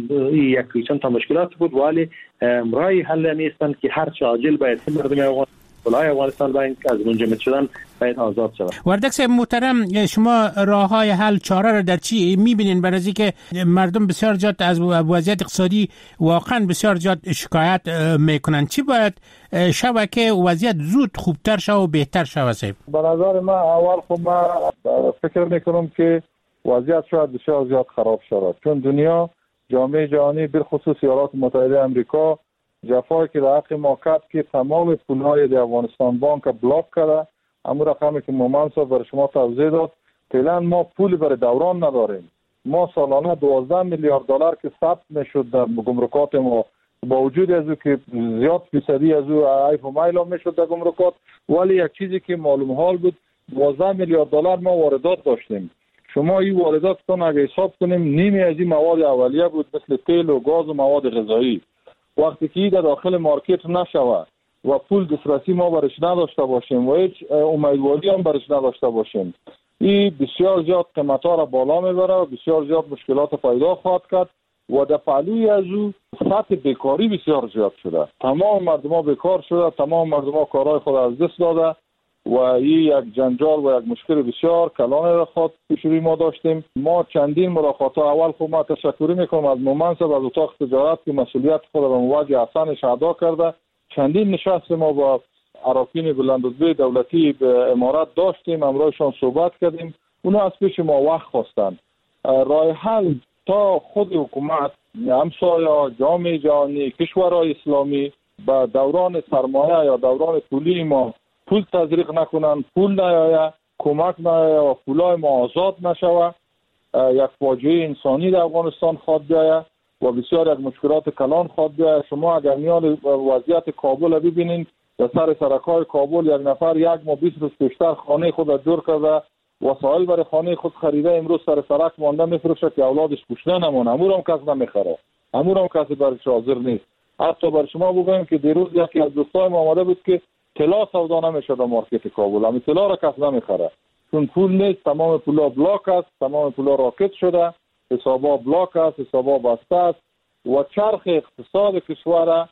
یک چند تا مشکلات بود ولی رای حل نیستن که هر چه عاجل باید مردم افغانستان باید از منجمد شدن باید آزاد شود.
واردک صاحب محترم، شما راههای حل چاره را در چی میبینین؟ برای اینکه مردم بسیار جات از وضعیت اقتصادی واقعا بسیار جات شکایت میکنن، چی باید شود که وضعیت زود خوبتر شود و بهتر شود؟ صاحب
به نظر من اول خب من فکر میکنم که وضعیت شاید بسیار زیاد خراب شود، چون دنیا جامعه جهانی بالخصوص ایالات متحده آمریکا جفایی که در حق ما کرد که تمام پولهای در افغانستان بانک بلاک کرده. اما رقمی که مومن صاحب برای شما توضیح داد، فعلا ما پول برای دوران نداریم. ما سالانه 12 میلیارد دلار که ثبت میشد در گمرکات ما، با وجود از او که زیاد فیصدی از او عیف و مایل میشد در گمرکات، ولی یک چیزی که معلوم حال بود 12 میلیارد دلار ما واردات داشتیم. شما این وارداتتون اگه حساب کنیم نیمی از این مواد اولیه بود مثل تیل و گاز و مواد غذایی. وقتی که در داخل مارکت نشود و پول دسترسی ما برش نداشته باشیم و هیچ امیدواری هم برش نداشته باشیم، این بسیار زیاد قیمت‌ها را بالا میبره و بسیار زیاد مشکلات پیدا خواهد کرد و در پهلوی از او سطح بیکاری بسیار زیاد شده. تمام مردم بیکار شده، تمام مردم کارهای خود از دست داده و این یک جنجال و یک مشکل بسیار کلان را خود پیش روی ما داشتیم. ما چندین ملاقات اول خود ما تشکر میکنم از مومن صاحب از اتاق تجارت که مسئولیت خود را به موجه حسنش ادا کرده. چندین نشست ما با اراکین بلندرتبه دولتی به امارات داشتیم، امروزشان صحبت کردیم. اونا از پیش ما وقت خواستند. راه حل تا خود حکومت، همسایه، جامعه جهانی، کشورهای اسلامی به دوران سرمایه یا دوران پولی ما پول تزریق نکنن، پول نیاید، کمک نیاید و پولای ما آزاد نشود، یک فاجعه انسانی در افغانستان خواهد بیاید و بسیار یک مشکلات کلان خواهد بیاید. شما اگر میان وضعیت کابل ببینید، در سر سرکای کابل یک نفر 1 ماه 20 روز پیشتر خانه خود را جور کرده، وسایل برای خانه خود خریده، امروز سر سرک مانده میفروشه که اولادش گوشته نمونه. امور هم کس نمیخره، امور هم کسی برش حاضر نیست. حتی بر شما بگویم که دیروز یکی از دوستای ما آمده بود که طلا سودا نمیشه در مارکت کابل، همین طلا را کس نمیخره چون پول نیست. تمام پولا بلاک است، تمام پولا راکت شده، حسابا بلاک است، حسابا بسته است و چرخ اقتصاد کشور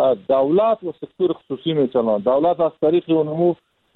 دولت و سکتور خصوصی میچنند. دولت از طریق اونمو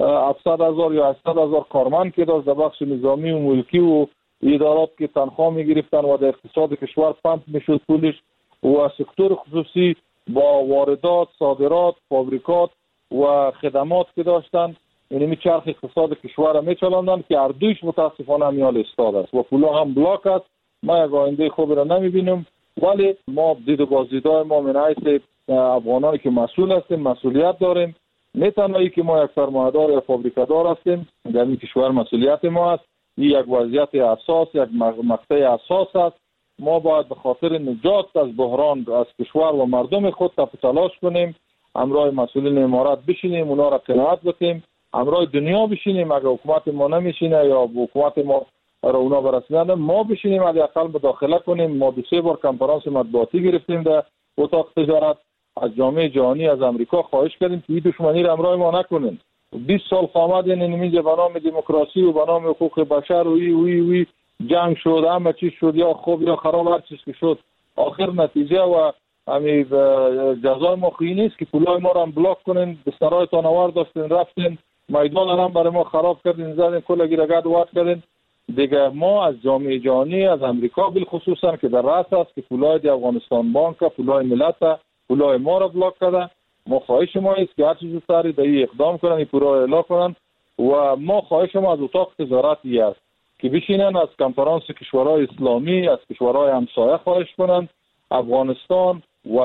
700,000 یا 800,000 کارمند که داشت در بخش نظامی و ملکی و ادارات که تنخواه میگرفتن و در اقتصاد کشور پمپ میشد پولش، و سکتور خصوصی با واردات، صادرات، فابریکات و خدمات که داشتن یعنی چرخ اقتصاد کشور را میچلاندن که هر دویش متاسفانه میال استاد است و پولا هم بلاک است. ما یک آینده خوب را نمیبینیم، ولی ما دید و بازدیدهای ما من حیث افغانانی که مسئول هستیم مسئولیت داریم. نه تنهایی که ما یک سرمایه‌دار یا فابریکادار هستیم در این کشور مسئولیت ما است. این یک وضعیت اساس، یک مقطع اساس است. ما باید به خاطر نجات از بحران از کشور و مردم خود تلاش کنیم، همراه مسئولین امارات بشینیم، اونا را قناعت بدیم، همراه دنیا بشینیم. اگر حکومت ما نمیشینه یا حکومت ما را اونا برسیدن، ما بشینیم حداقل مداخله کنیم. ما 2-3 بار کنفرانس مطبوعاتی گرفتیم در اتاق تجارت، از جامعه جهانی، از امریکا خواهش کردیم که این دشمنی را همراه ما نکنین. 20 سال خامدین اینجا به نام دموکراسی و به نام حقوق بشر و وی جنگ شد، همه چیز شد، یا خوب یا خراب، هر چیز که شد آخر نتیجه و همین جزای ما خیلی نیست که پولای ما را هم بلاک کنین، بسترهایتان آورد داشتین رفتین، میدان هم برای ما خراب کردین، زدین کل گیرگرد وارد کردین. دیگه ما از جامعه جهانی، از امریکا بالخصوصا که در رأس است که پولای افغانستان بانک، پولای ملت، پولای ما را بلاک کرده، ما خواهش ما است که هر چیز زودتر در این اقدام کنن، این پول را اعلام کنن. و ما خواهش ما از اتاق تجارتی است که بشینن از کنفرانس کشورهای اسلامی، از کشورهای همسایه خواهش کنن. افغانستان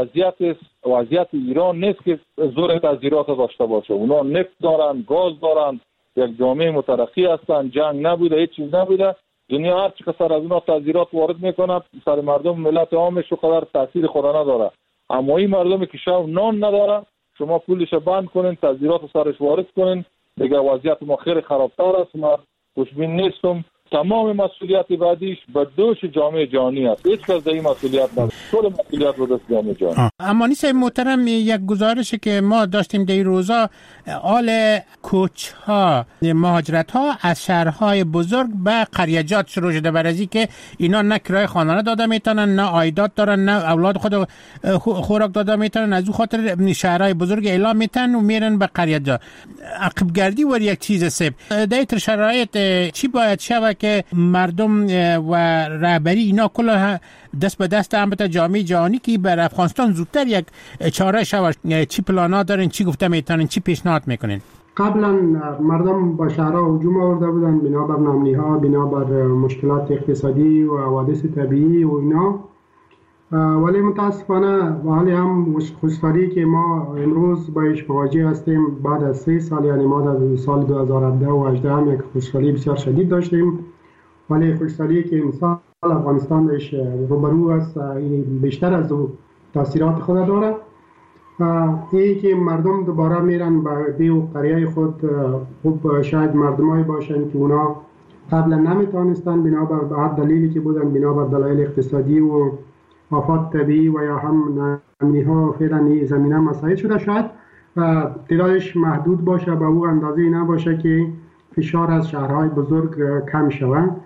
وضعیت ایران نیست که زور تذیرات داشته باشه. اونا نفت دارن، گاز دارن، یک جامعه مترقی هستن، جنگ نبوده، هیچ چیز نبوده. دنیا هر چقدر از اونا تذیرات وارد میکنه سر مردم ملت عامش و قدر تاثیر خود نداره. اما این مردمی که شب نان نداره، شما پولش بند کنین، تذیرات سرش وارد کنین، دیگه وضعیت ما خیلی خرابتر است. ما خوشبین نیستم. تمام مسئولیت بعدیش به دوش جامعه جهانی است. هیچ کس در این مسئولیت نداره. کل مسئولیت به دست جامعه جهانی.
اما نیست محترم، یک گزارشی که ما داشتیم در این روزا، آل کوچ‌ها، مهاجرت‌ها از شهرهای بزرگ به قریجات شروع شده، برای از که اینا نه کرایه خانه داده میتونن، نه عایدات دارن، نه اولاد خود خوراک داده میتونن. از اون خاطر شهرهای بزرگ اعلام میتن و میرن به قریجات. عقب گردی ور یک چیز سب در این شرایط چی باید شود که مردم و رهبری اینا کلا دست به دست البته جامعه جهانی که بر افغانستان زودتر یک چاره شود؟ چی پلانا دارین؟ چی گفته میتونین؟ چی پیشنهاد میکنین؟
قبلا مردم با شهرها هجوم آورده بودن بنا بر نامنی‌ها، بنا بر مشکلات اقتصادی و حوادث طبیعی و اینا، ولی متاسفانه و حالی هم خوشحالی که ما امروز باش مواجه هستیم بعد از 3 سال، یعنی ما در سال 2017 و 2018 هم یک خوشحالی بسیار شدید داشتیم، ولی خوشحالی که امسال افغانستان بهش روبرو است بیشتر از تاثیرات خود داره. این که مردم دوباره میرن به دیو قریه خود، خوب شاید مردمایی باشن که اونا قبلا نمیتونستن بنابر هر دلیلی که بودن، بنابر دلایل اقتصادی و آفات طبیعی و یا هم نامنی‌ها فعلا زمینه مساعد شده، شاید تعدادش محدود باشه، به او اندازه نباشه که فشار از شهرهای بزرگ کم شود.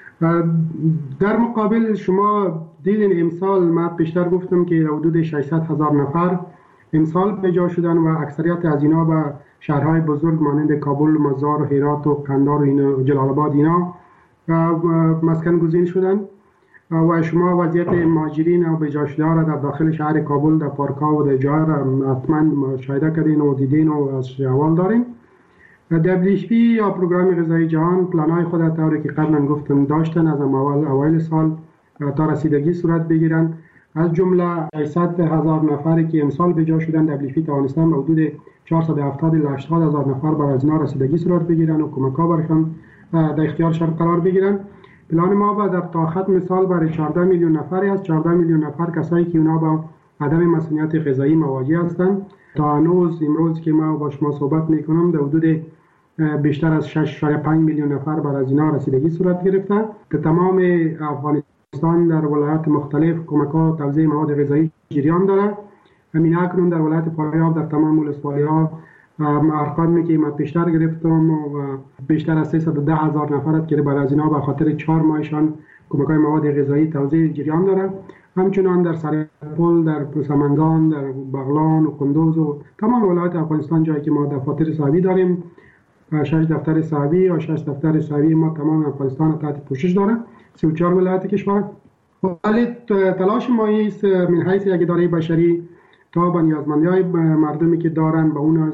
در مقابل شما دیدین امسال ما پیشتر گفتم که حدود 600,000 نفر امسال به جا شدن و اکثریت از اینا به شهرهای بزرگ مانند کابل، مزار و هرات و قندار و جلال آباد اینا مسکن گزین شدن. و شما وضعیت مهاجرین و به جا شده را در داخل شهر کابل در پارک‌ها و در جای را حتما مشاهده کردین و دیدین و از احوال دارین. WFP یا پروگرام غذایی جهان پلان‌های خود طوری که قبلا گفتم داشتن از اوایل سال تا رسیدگی صورت بگیرن. از جمله 800,000 نفری که امسال به جا شدن، WFP توانستن حدود 470,000 نفر بر از اینا رسیدگی صورت بگیرن و کمک‌ها برشان در اختیارشان قرار بگیرن. پلان ما با در تا خط مثال برای 14 میلیون نفری است. 14 میلیون نفر کسایی که اونا با عدم مسئولیت غذایی مواجه هستند. تا امروز که ما با شما صحبت میکنم در حدود بیشتر از 6.5 میلیون نفر بر از اینا رسیدگی صورت گرفته که تمام افغانستان در ولایات مختلف کمک‌ها توزیع مواد غذایی جریان داره. همین اکنون در ولایت فاریاب در تمام ولسوالی‌ها ارقامی که من پیشتر گرفتم و بیشتر از 310,000 نفر که برای از اینا به خاطر 4 ماهشان کمک‌های مواد غذایی توزیع جریان داره. همچنان در سرپل، در سمنگان، در بغلان و قندوز و تمام ولایات افغانستان جایی که ما دفاتر صحبی داریم، 6 دفتر صحبی یا 6 دفتر صحبی ما تمام افغانستان تحت پوشش داره، 34 ولایت کشور. ولی تلاش ما است من حیث یک اداره بشری تا به نیازمندی‌های مردمی که دارن به اون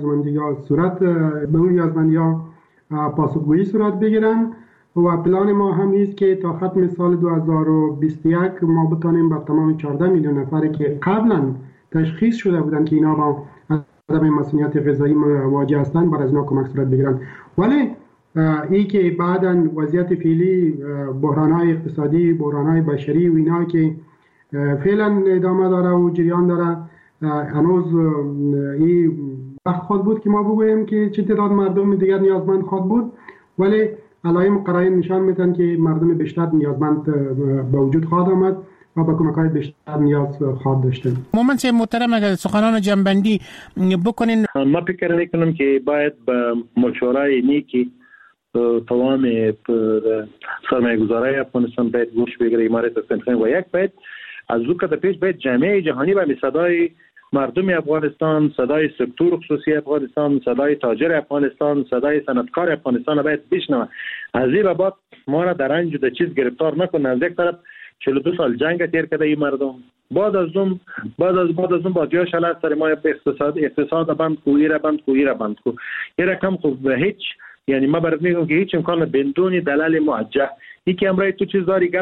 نیازمندی‌ها پاسخگویی صورت بگیرن و پلان ما هم است که تا ختم سال 2021 ما بتانیم بر تمام 14 میلیون نفری که قبلا تشخیص شده بودن که اینا با عدم مسئولیت غذایی مواجه هستند بر از اینا کمک صورت بگیرن. ولی این که بعداً وضعیت فعلی بحران‌های اقتصادی، بحران‌های بشری و اینا که فعلا ادامه داره و جریان داره، هنوز این وقت خود بود که ما بگوییم که چه تعداد مردم دیگر نیازمند خود بود، ولی علائم قرائن نشان میدن که مردم بیشتر نیازمند به وجود خواهد آمد و با کمک‌های بیشتر نیاز خواهد داشتن.
مومنت محترم اگر سخنان جنبندی بکنین.
ما فکر میکنم که باید به مشورای نیکی تمام سرمایه‌گذارای افغانستان باید گوش بگیره. امارات اسلامی و یک باید از او کده پیش باید جامعه جهانی به صدای مردم افغانستان، صدای سکتور خصوصی افغانستان، صدای تاجر افغانستان، صدای صنعتکار افغانستان باید بشنوه. از این بابت ما را در رنج و چیز گرفتار نکنه. از یک طرف 42 سال جنگ تیر کرده این مردم، بعد از اون با جاش علی سر ما اقتصاد بند کو، ایره بند کو یه رقم خوب هیچ، یعنی ما برات میگم که هیچ امکان بدون دلال موجه این که امروز تو چیز داری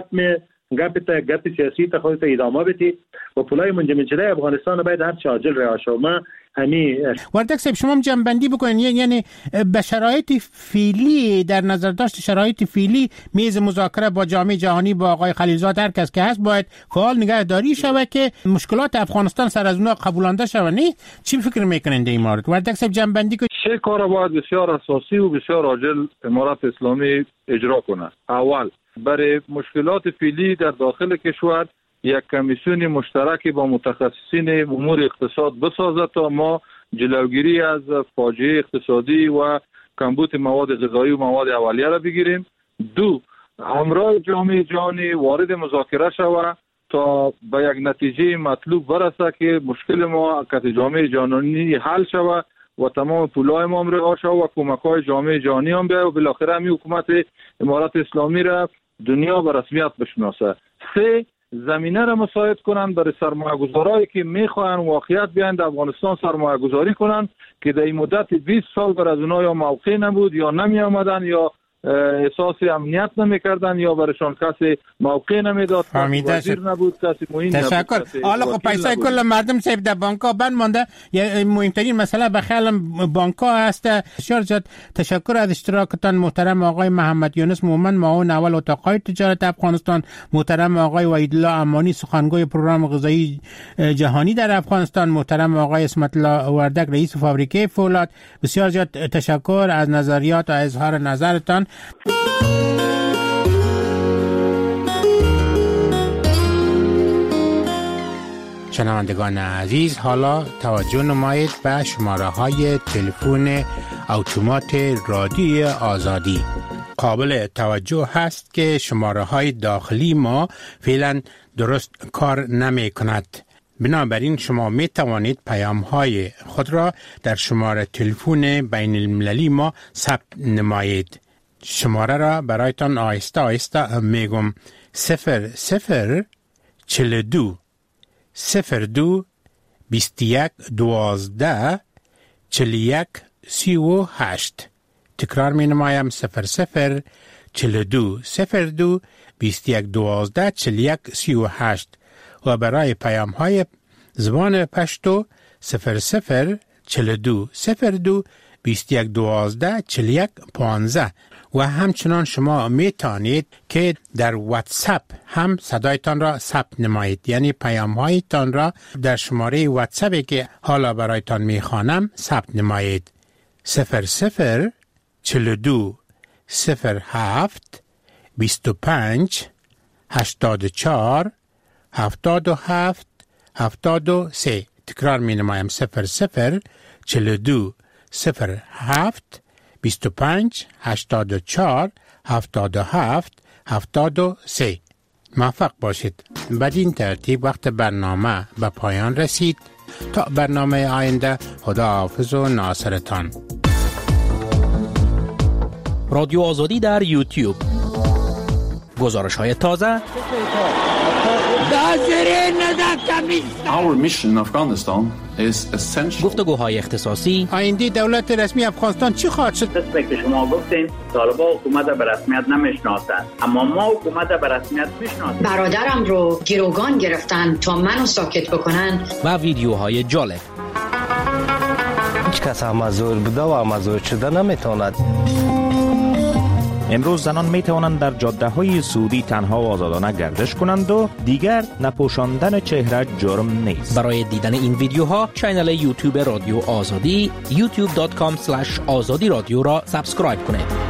گپ سیاسی تا خودت ادامه بدی و پولای منجمد شده افغانستان باید هر چه عاجل رها شود. ما همین
وردک صاحب شما جنبندی بکنین، یعنی به شرایط فعلی در نظر داشت شرایط فعلی میز مذاکره با جامعه جهانی با آقای خلیلزاد هر کس که هست باید فعال نگهداری شود که مشکلات افغانستان سر از اونها قبولانده شود. نه چی فکر میکنین در این مورد؟ وردک صاحب جنبندی کنین.
سه کار باید بسیار اساسی و بسیار عاجل امارات اسلامی اجرا کنه. اول، برای مشکلات فعلی در داخل کشور یک کمیسیون مشترک با متخصصین امور اقتصاد بسازد تا ما جلوگیری از فاجعه اقتصادی و کمبود مواد غذایی و مواد اولیه را بگیریم. دو، همراه جامعه جهانی وارد مذاکره شود تا به یک نتیجه مطلوب برسه که مشکل ما که جامعه جهانی حل شود و تمام پولای ما هم رها شود و کمک‌های جامعه جهانی هم بیاید و بالاخره همین حکومت امارات اسلامی را دنیا به رسمیت بشناسه. سه، زمینه را مساعد کنند برای سرمایه‌گذارایی که می‌خواهند واقعیت بیایند افغانستان سرمایه‌گذاری کنند که در این مدت 20 سال بر از اونها یا موقع نبود یا نمی آمدن یا احساس امنیت نمی‌کردن یا برشان کسی موقع نمیداد، وزیر نبود، کسی معین نبود.
تشکر. حالا خب پیسای کل مردم صاحب در بانک‌ها بند مانده. مهمترین مسئله به خیالم بانک‌ها هست. شارجات تشکر از اشتراکتان محترم آقای محمد یونس مومن معاون اول اتاق تجارت افغانستان، محترم آقای وحیدالله امانی سخنگوی پروگرام غذایی جهانی در افغانستان، محترم آقای اسمت الله وردک رئیس فابریکه فولاد. بسیار زیاد تشکر از نظریات و اظهار نظرتان. شنوندگان عزیز، حالا توجه نمایید به شماره های تلفن اتومات رادیوی آزادی. قابل توجه هست که شماره های داخلی ما فعلا درست کار نمی کند. بنابراین شما می توانید پیام های خود را در شماره تلفن بین المللی ما ثبت نمایید. شماره را برایتان آهسته آهسته میگم: 0042 02 21 12 41 38. تکرار می نمایم: 0042 02 21 12 41 38. و برای پیام های زبان پشتو 0042 02 21 12 41 15. و همچنان شما می توانید که در واتساپ هم صدایتان را ثبت نمایید، یعنی پیام هایتان را در شماره واتساپی که حالا برایتان می خوانم ثبت نمایید: 0042 07 25 84 77 73. تکرار می نمایم: 0042 07 25 84 77 73. موفق باشید. بدین ترتیب وقت برنامه به پایان رسید. تا برنامه آینده، خدا حافظ و ناصرتان.
رادیو آزادی در یوتیوب. گزارش های تازه،
Our mission in Afghanistan is essential.
گفتگوهای اختصاصی.
آینده دولت رسمی افغانستان چی خواهد شد؟
مثل که شما گفتین طالبان حکومت به رسمیت نمیشناسند، اما ما حکومت به رسمیت میشناسیم.
برادرم رو گروگان گرفتن تا منو ساکت بکنن.
و ویدیوهای جالب.
هیچ کس مزور بوده و مزور شده نمیتواند.
امروز زنان می توانند در جاده های سعودی تنها و آزادانه گردش کنند و دیگر نپوشاندن چهره جرم نیست. برای دیدن این ویدیوها کانال یوتیوب رادیو آزادی youtube.com/azadi radio را سابسکرایب کنید.